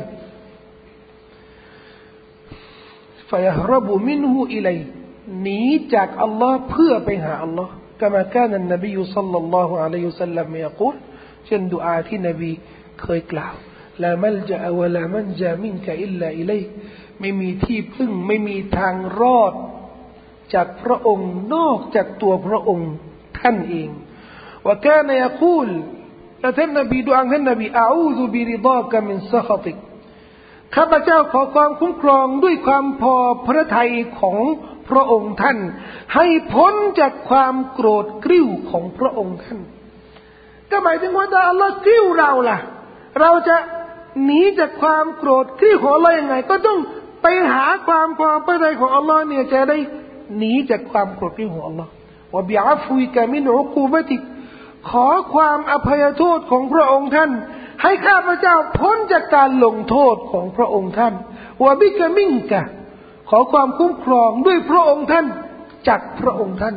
فيهرب منه إليه หนีจากอัลลอฮ์เพื่อไปหาอัลลอฮ์كما كان النبي صلى الله عليه وسلم يقول เช่นดุอาที่นบีเคยกล่าวلا ملجأ ولا منجا منك إلا إليك ไม่มีที่พึ่งไม่มีทางรอดจากพระองค์นอกจากตัวพระองค์ท่านเองว่าแกนยกูลและท่านนบีดุอาท่านนบีอาอูซุบิริฎากะมินซะฆติกข้าพเจ้าขอความคุ้มครองด้วยความพอพระทัยของพระองค์ท่านให้พ้นจากความโกรธกริ้วของพระองค์ท่านก็หมายถึงว่าถ้าอัลลอฮ์กริ้วเราล่ะเราจะหนีจากความโกรธกริ้วของอัลลอฮ์ยังไงก็ต้องไปหาความพอพระทัยของอัลลอฮ์เนี่ยจะได้หนีจากความโกรธกริ้วของอัลลอฮ์วะบิอัฟวิกะมินอุกูบะติกขอความอภัยโทษของพระองค์ท่านให้ข้าพเจ้าพ้นจากการลงโทษของพระองค์ท่านวะบิกะมิงกะขอความคุ้มครองด้วยพระองค์ท่านจากพระองค์ท่าน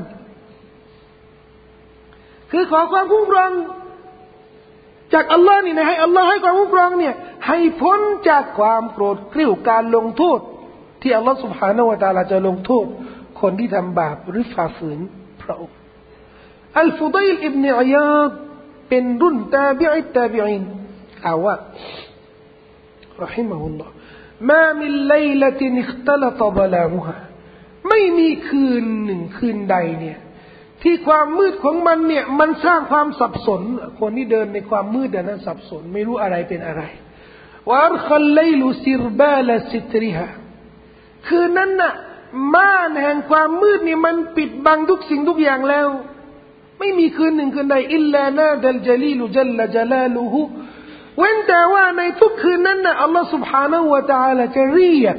คือขอความคุ้มครองจากอัลลอฮ์นี่นะให้อัลลอฮ์ให้ความคุ้มครองเนี่ยให้พ้นจากความโกรธกริ้วการลงโทษที่อัลลอฮ์ سبحانه และ تعالى จะลงโทษคนที่ทำบาปหรือฝ่าฝืนพระองค์อัลฟุดัยลอิบนุอิยาดเป็นรุ่นตาบิอิตตาบิอีนกล่าวว่ารอฮิมะฮุลลอฮ์มามินไลละตินอิคตะละตะฎลามุฮาไม่มีคืนหนึ่งคืนใดเนี่ยที่ความมืดของมันเนี่ยมันสร้างความสับสนคนที่เดินในความมืดนั้นสับสนไม่รู้อะไรเป็นอะไรวะอัรคัลไลลุซิรบาลซิตริฮาคืนนั้นน่ะม่านแห่งความมืดนี่มันปิดบังทุกสิ่งทุกอย่างแล้วไม่มีคืนหนึ่งคืนใดอิลลานาดัลจลีลุจัลละจลาลุฮุเว้นแต่ว่าในทุกคืนนั้นน่ะอัลลอฮฺ سبحانه และ تعالى จะเรียก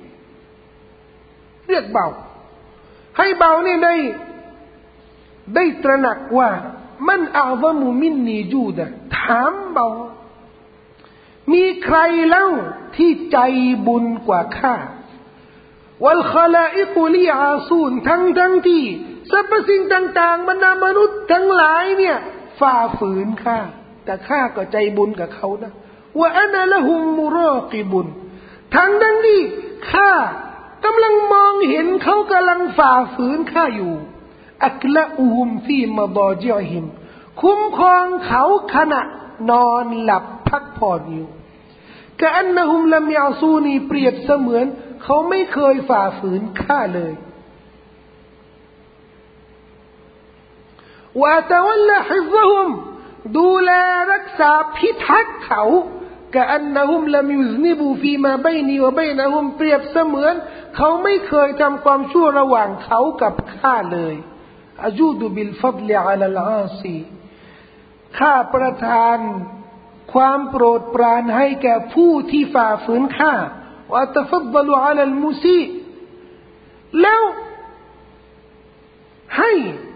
เบาให้เบานี่ได้ตระหนักว่ามันอาซะมุมินนีจูดะถามเบามีใครแล้วที่ใจบุญกว่าข้าวัลคอลาอิกุลีอาซูนทั้งที่สรรพสิ่งต่างๆบรรดามนุษย์ทั้งหลายเนี่ยฝ่าฝืนข้าแต่ข้าก็ใจบุญกับเขานะว่าอันละหุมมุรอกิบุนทั้งที่ข้ากำลังมองเห็นเขากำลังฝ่าฝืนข้าอยู่อักละอุฮุมฟีมะฎอจิอฮิมคุ้มครองเขาขณะนอนหลับพักผ่อนอยู่กะอันนะฮุมลัมยะซูนีเปรียบเสมือนเขาไม่เคยฝ่าฝืนข้าเลยวะตะวัลละฮิฟซะฮุมดูแลรักษาพิทักษ์เขากะอันนะฮุมลัมยุซนิบูฟีมาบัยนีวะบัยนะฮุมเปรียบเสมือนเขาไม่เคยทำความชั่วระหว่างเขากับข้าเลยอะจูดุบิลฟัฎลิอะลัลอาซีข้าประทานความโปรดปรานให้แก่ผู้ที่ฝ่าฝืนข้าวะตัฟัฎฎลุอะลัลมุซีแล้วให้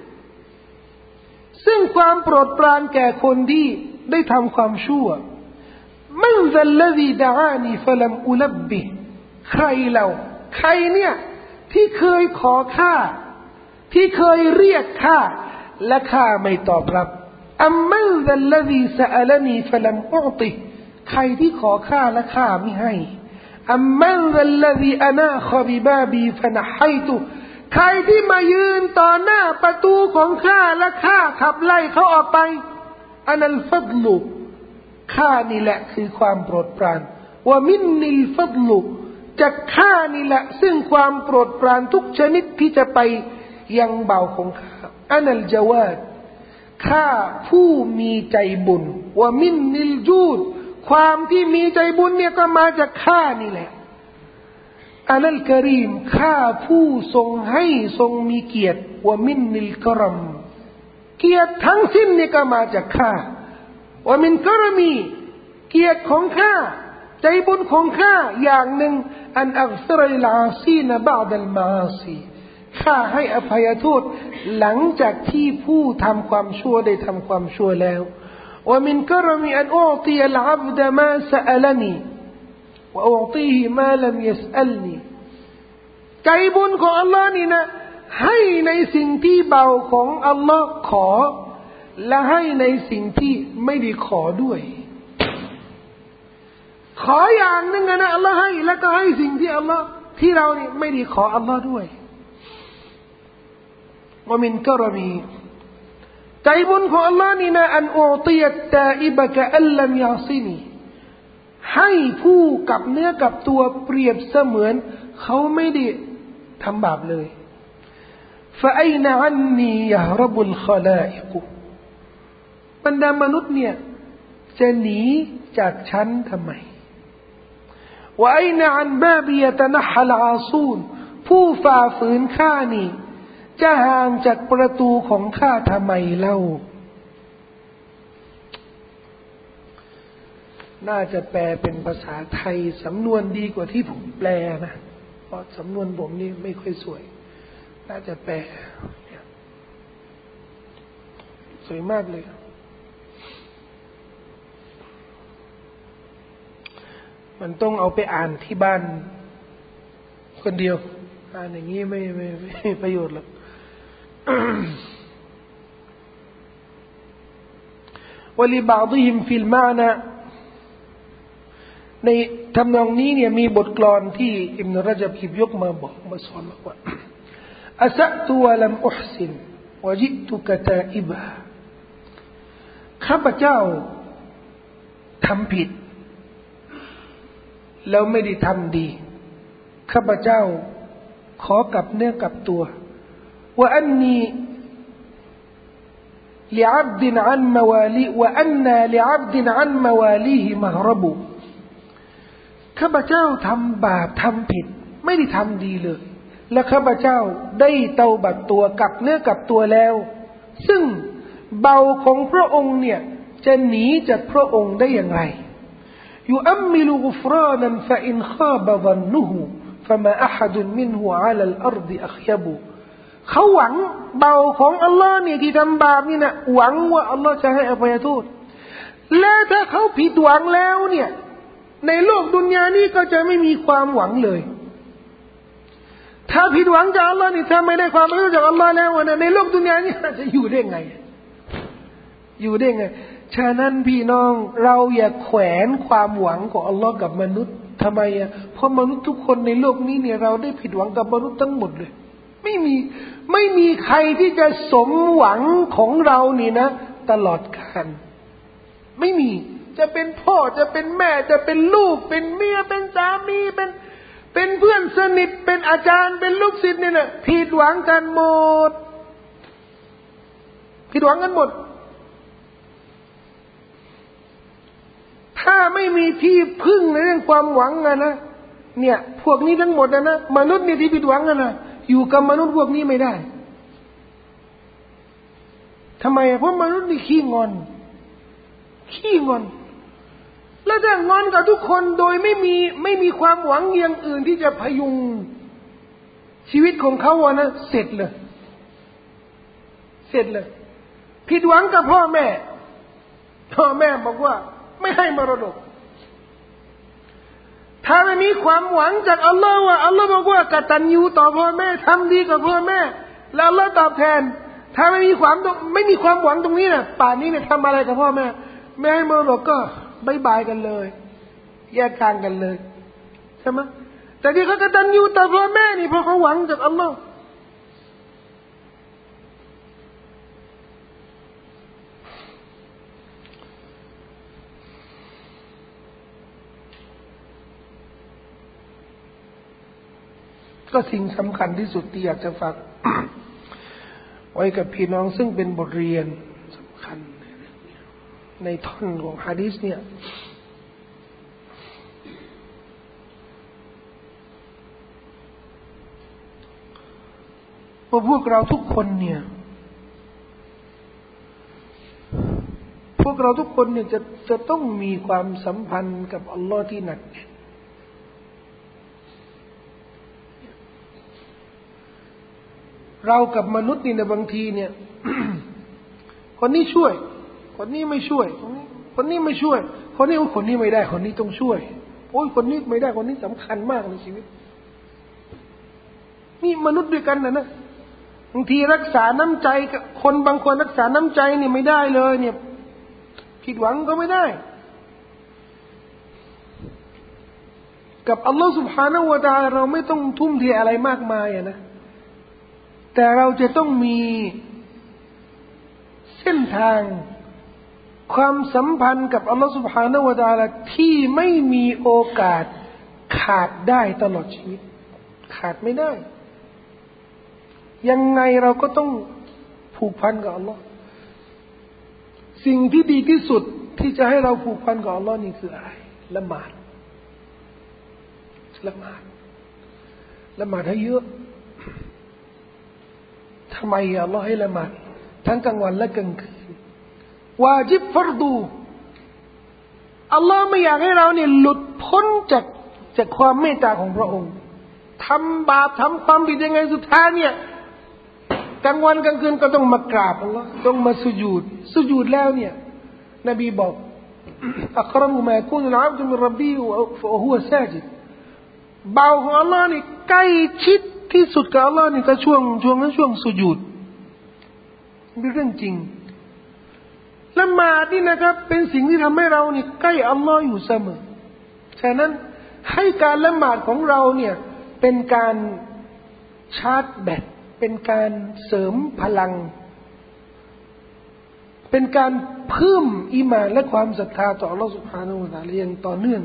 ซึ่งความโปรดปรานแก่คนที่ได้ทำความชั่วมันซัลลซีดะอานีฟะลัมอุลับบิใครเล่าใครเนี่ยที่เคยขอข้าที่เคยเรียกข้าและข้าไม่ตอบรับอัมมันซัลลซีซะอะลานีฟะลัมอุอติใครที่ขอข้าและข้าไม่ให้อัมมันซัลลซีอานาคอบิบาบีฟะนะฮัยตุใครที่มายืนต่อหน้าประตูของข้าและข้าขับไล่เขาออกไปอันนัลฟัฎลุข้านี่แหละคือความโปรดปรานว่ามินนิลฟัฎลุจากข้านี่แหละซึ่งความโปรดปรานทุกชนิดที่จะไปยังเบาของข้าอันนัลจวาดข้าผู้มีใจบุญว่ามินนิลจูดความที่มีใจบุญเนี่ยก็มาจากข้านี่แหละอันนัลกะรีมข้าผู้ทรงให้ทรงมีเกียรติว่ามินนิลกะรัมเกียรติทั้งสิ้นนี่ก็มาจากข้าว่ามินกะรมีเกียรติของข้าใจบุญของข้าอย่างหนึ่งอันอัฆฟิรลอาซีนบะอดัลมาอาซีข้าให้อภัยโทษหลังจากที่ผู้ทำความชั่วได้ทำความชั่วแล้วว่ามินกะรมีอันอุอติยัลอับดะมาซะอะลานีวะอุอติฮิมาลัมยัสอัลนีใจบุญของอัลลอฮ์นี่นะให้ในสิ่งที่เบาของอัลลอฮ์ขอและให้ในสิ่งที่ไม่ได้ขอด้วยขออย่างหนึ่งนะอัลลอฮ์ให้แล้วก็ให้สิ่งที่อัลลอฮ์ที่เรานี่ไม่ได้ขออัลลอฮ์ด้วยว่ามินกะรมีใจบุญของอัลลอฮ์นี่นะอันอุติยัตตาอิบะกะอัลลัมยาซินีให้ผู้กับเนื้อกับตัวเปรียบเสมือนเขาไม่ได้ทำบาปเลย فأين عني يهرب الخلائق บรรดามนุษย์เนี่ยจะหนีจากฉันทำไม وأين عن بابي يتنحى العاصون ผู้ฝ่าฝืนข้านี่จะห่างจากประตูของข้าทำไมเล่าน่าจะแปลเป็นภาษาไทยสำนวนดีกว่าที่ผมแปลนะเพราะสำนวนผมนี่ไม่ค่อยสวยน่าจะแปลสวยมากเลยมันต้องเอาไปอ่านที่บ้านคนเดียวอ่านอย่างนี้ไม่ประโยชน์หรอกولبعضهم في المعنى ในทำนองนี้เนี่ยมีบทกลอนที่อิบนุระญับหยิบยกมาบอกมาสอนบอกว่าอัสะตุวะลัมอุฮซินวะญิตุกะตาอิบะข้าพเจ้าทำผิดแล้วไม่ได้ทำดีข้าพเจ้าขอกลับเนื้อกลับตัวว่าอันนี้لعبد عن موالي وأنا لعبد عن مواليه مهرب ข้าพเจ้าทำบาปทำผิดไม่ได้ทำดีเลยและข้าพเจ้าได้เตาบัดตัวกลับเนื้อกลับตัวแล้วซึ่งเบาของพระองค์เนี่ยจะหนีจากพระองค์ได้อย่างไรيؤمل غفرانا فإن خاب ظنه فما أحد منه على الأرض أخيب เขาหวังเบาของอัลลอฮ์เนี่ยที่ทำบาปนี่นะหวังว่าอัลลอฮ์จะให้อภัยโทษและถ้าเขาผิดหวังแล้วเนี่ยในโลกดุนยานี้ก็จะไม่มีความหวังเลยถ้าผิดหวังจากอัลลอฮ์นี่ถ้าไม่ได้ความรู้จากอัลลอฮ์แล้วนะในโลกดุนยานี้จะอยู่ได้ไงอยู่ได้ไงฉะนั้นพี่น้องเราอย่าแขวนความหวังของอัลลอฮ์กับมนุษย์ทำไมอ่ะเพราะมนุษย์ทุกคนในโลกนี้เนี่ยเราได้ผิดหวังกับมนุษย์ทั้งหมดเลยไม่มีใครที่จะสมหวังของเรานี่นะตลอดกาลไม่มีจะเป็นพ่อจะเป็นแม่จะเป็นลูกเป็นเมียเป็นสามีเป็นเพื่อนสนิทเป็นอาจารย์เป็นลูกศิษย์นี่นะผิดหวังกันหมดผิดหวังกันหมดถ้าไม่มีที่พึ่งในเรื่องความหวังนะเนี่ยพวกนี้ทั้งหมดนะมนุษย์เนี่ยที่ผิดหวังนะอยู่กับมนุษย์พวกนี้ไม่ได้ทำไมเพราะมนุษย์นี่ขี้งอนแล้วถ้างอนกับทุกคนโดยไม่มีความหวังอย่างอื่นที่จะพยุงชีวิตของเขานะเสร็จเลยผิดหวังกับพ่อแม่บอกว่าไม่ให้มรดกถ้าไม่มีความหวังจากอัลลอฮ์ว่าอัลลอฮ์บอกว่ากตัญญูต่อพ่อแม่ทำดีกับพ่อแม่แล้วอัลลอฮ์ตอบแทนถ้าไม่มีความหวังตรงนี้นะป่านนี้เนี่ยทำอะไรกับพ่อแม่ไม่ให้มรดกก็บายบายกันเลยแยกทางกันเลยใช่ไหมแต่ที่เขากตัญญูต่อพ่อแม่นี่เพราะเขาหวังจากอัลลอฮ์ก็สิ่งสำคัญที่สุดที่อยากจะฝาก ไว้กับพี่น้องซึ่งเป็นบทเรียนสำคัญในท่อนของหะดีษเนี่ยว่าพวกเราทุกคนเนี่ยจะต้องมีความสัมพันธ์กับอัลลอฮ์ที่หนักแน่นเรากับมนุษย์นี่ในบางทีเนี่ย คนนี้ช่วยคนนี้ไม่ช่วยคนนี้ไม่ช่วยคนนี้ไม่ได้คนนี้ต้องช่วยโอ้ยคนนี้ไม่ได้คนนี้สำคัญมากในชีวิตนี่มนุษย์ด้วยกันนะบางทีรักษาน้ำใจกับคนบางคนรักษาน้ำใจนี่ไม่ได้เลยเนี่ยผิดหวังก็ไม่ได้กับอัลลอฮฺ سبحانه และ تعالى เราไม่ต้องทุ่มเทอะไรมากมายนะแต่เราจะต้องมีเส้นทางความสัมพันธ์กับอัลลอฮฺ سبحانه และ تعالى ที่ไม่มีโอกาสขาดได้ตลอดชีวิตขาดไม่ได้ยังไงเราก็ต้องผูกพันกับอัลลอฮ์สิ่งที่ดีที่สุดที่จะให้เราผูกพันกับอัลลอฮ์นี่คืออะไรละหมาดให้เยอะทำไมอัลลอฮ์ให้ละหมาดทั้งกลางวันและกลางคืนวาญิบฟัรดูอัลลอฮ์ไม่อยากให้เราเนี่ยหลุดพ้นจากความเมตตาของพระองค์ทำบาปทำความผิดยังไงสุดท้ายเนี่ยกลางวันกลางคืนก็ต้องมากราบอัลลอฮ์ต้องมาสุญูดแล้วเนี่ยนบีบอกอักรมุมากุนอัลอับดุมินร็อบบีวะฮุวะซาจิดเบาของอัลลอฮ์นี่ใกล้ชิดที่สุดกับอัลลอฮ์นี่ก็ช่วงสุญูดเป็นเรื่องจริงละหมาดนี่นะครับเป็นสิ่งที่ทำให้เรานี่ใกล้อัลลอฮ์อยู่เสมอฉะนั้นให้การละหมาดของเราเนี่ยเป็นการชาร์จแบตเป็นการเสริมพลังเป็นการเพิ่มอีหม่านและความศรัทธาต่ออัลลอฮ์ سبحانه และ تعالى อย่างต่อเนื่อง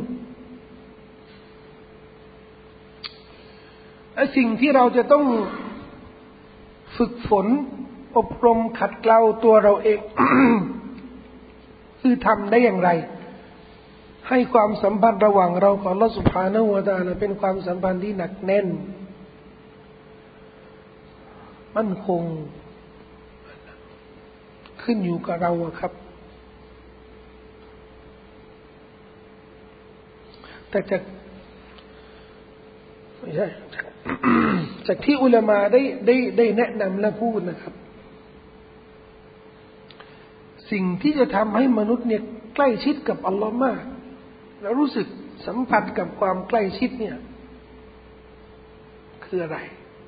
สิ่งที่เราจะต้องฝึกฝนอบรมขัดเกลาตัวเราเอง คือทำได้อย่างไรให้ความสัมพันธ์ระหว่างเรากับอัลลอฮฺ سبحانه และ تعالى เป็นความสัมพันธ์ที่หนักแน่นมั่นคงขึ้นอยู่กับเราครับแต่ไม่ใช่ จากที่อุลามะได้แนะนำและพูดนะครับสิ่งที่จะทำให้มนุษย์เนี่ยใกล้ชิดกับอัลลอฮ์มากแล้วรู้สึกสัมผัสกับความใกล้ชิดเนี่ยคืออะไร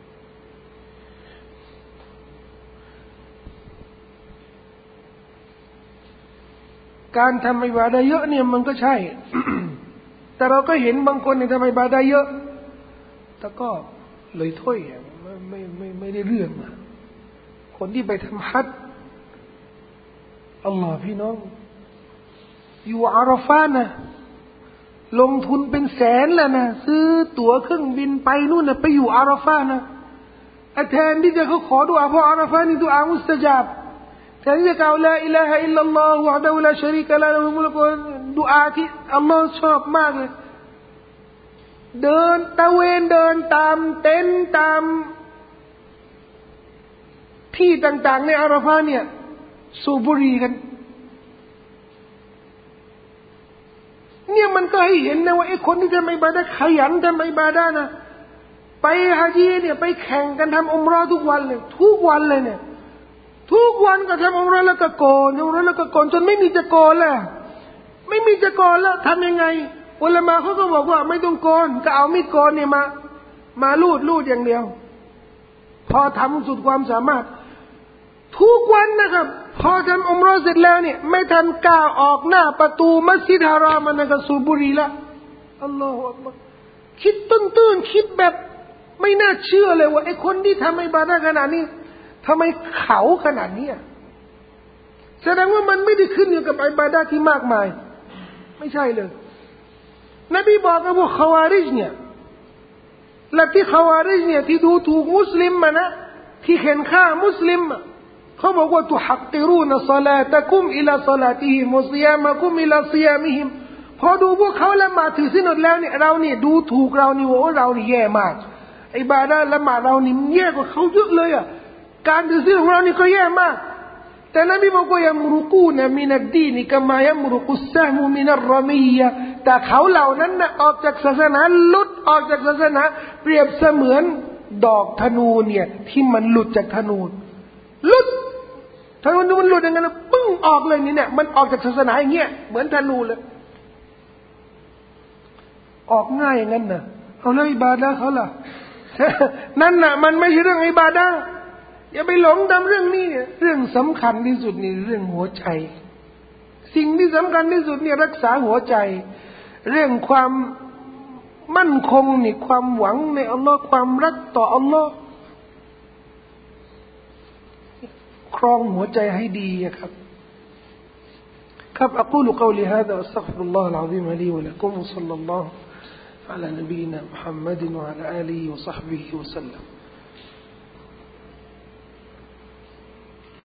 การทำอิบาดะห์เยอะเนี่ยมันก็ใช่ แต่เราก็เห็นบางคนเนี่ยทำอิบาดะห์เยอะแต่ก็เลยถ้วยไม่ได้เรื่องคนที่ไปทำฮัจญ์อัลลอฮ์พี่น้องอยู่อาราฟานะลงทุนเป็นแสนแล้วนะซื้อตั๋วเครื่องบินไปนู่นนะไปอยู่อาราฟานะแทนที่จะเขาขอดุอาเพราะอาราฟานี่ดุอามุสตะญาบแทนที่จะกล่าวลาอิลาฮะอิลลัลลอฮุวะฮ์ดะฮูลาชะรีกะละฮุมุลกุลดุอาที่อัลลอฮ์ชอบมากเลยเดินตะเวนเดินตามเต็นท์ตามที่ต่างๆในอาราฟาเนี่ยสูบบุหรี่กันเนี่ยมันก็ให้เห็นนะว่าไอ้คนที่ทำอิบาดะห์ขยันทำอิบาดะห์นะไปฮะญีเนี่ยไปแข่งกันทำอุมเราะห์ทุกวันเลยเนี่ยทุกวันก็ทำอุมเราะห์แล้วก็โกนจนไม่มีจะโกนแล้วทำยังไงอุลามะเขาก็บอกว่าไม่ต้องโกนก็เอามีดโกนเนี่ยมาลูดอย่างเดียวพอทำสุดความสามารถทุกวันนะครับพอทำอุมเราะห์เสร็จแล้วเนี่ยไม่ทันก้าวออกหน้าประตูมัสยิดฮารอมมันก็สูบบุหรี่ละอัลลอฮฺอักบัรคิดตื้นคิดแบบไม่น่าเชื่อเลยว่าไอ้คนที่ทำอิบาดะห์ขนาดนี้ทำไมเขาขนาดนี้แสดงว่ามันไม่ได้ขึ้นอยู่กับอิบาดะห์ที่มากมายไม่ใช่เลยนบีบอกว่าขวาริจเนี่ยและที่ขวาริจเนี่ยที่ดูถูกมุสลิมนะที่เข็นฆ่ามุสลิมเขาบอกว่าตุฮักกิรูนศอลาตะกุมอิลาศอลาติฮิมวะศิยามะกุมอิลาศิยามิฮิมพอดูพวกเขาละหมาดถือศีลอดแล้วเนี่ยเราเนี่ยดูถูกเรานี่ว่าเรานี่แย่มากอิบาดะห์ละหมาดเรานี่แย่กว่าเขาเยอะเลยการถือศีลของเรานี่ก็แย่มากแต่นบีบอกว่ายัมรุกูนมินัดดีนกะมายัมรุกุสซะฮุมินัรรมียะแต่เขาเหล่านั้นน่ะออกจากศาสนาหลุดออกจากศาสนาเปรียบเสมือนดอกธนูเนี่ยที่มันหลุดจากธนูหลุดธนูมันหลุดอย่างนั้นปึ้งออกเลยนี่เนี่ยมันออกจากศาสนาอย่างเงี้ยเหมือนธนูเลยออกง่ายอย่างนั้นน่ะเอาแล้วอิบาดะห์เขาล่ะ นั่นน่ะมันไม่ใช่เรื่องอิบาดะห์อย่าไปหลงทำเรื่องนี้เนี่ยเรื่องสำคัญที่สุดนี่เรื่องหัวใจสิ่งที่สำคัญที่สุดเนี่ยรักษาหัวใจเรื่องความมั่นคงนี่ความหวังในอัลลอฮ์ความรักต่ออัลลอฮ์ครองหัวใจให้ดีครับأقول قولي هذا أستغفر الله العظيم لي ولكم وصلى الله على نبينا محمد وعلى آله وصحبه وسلم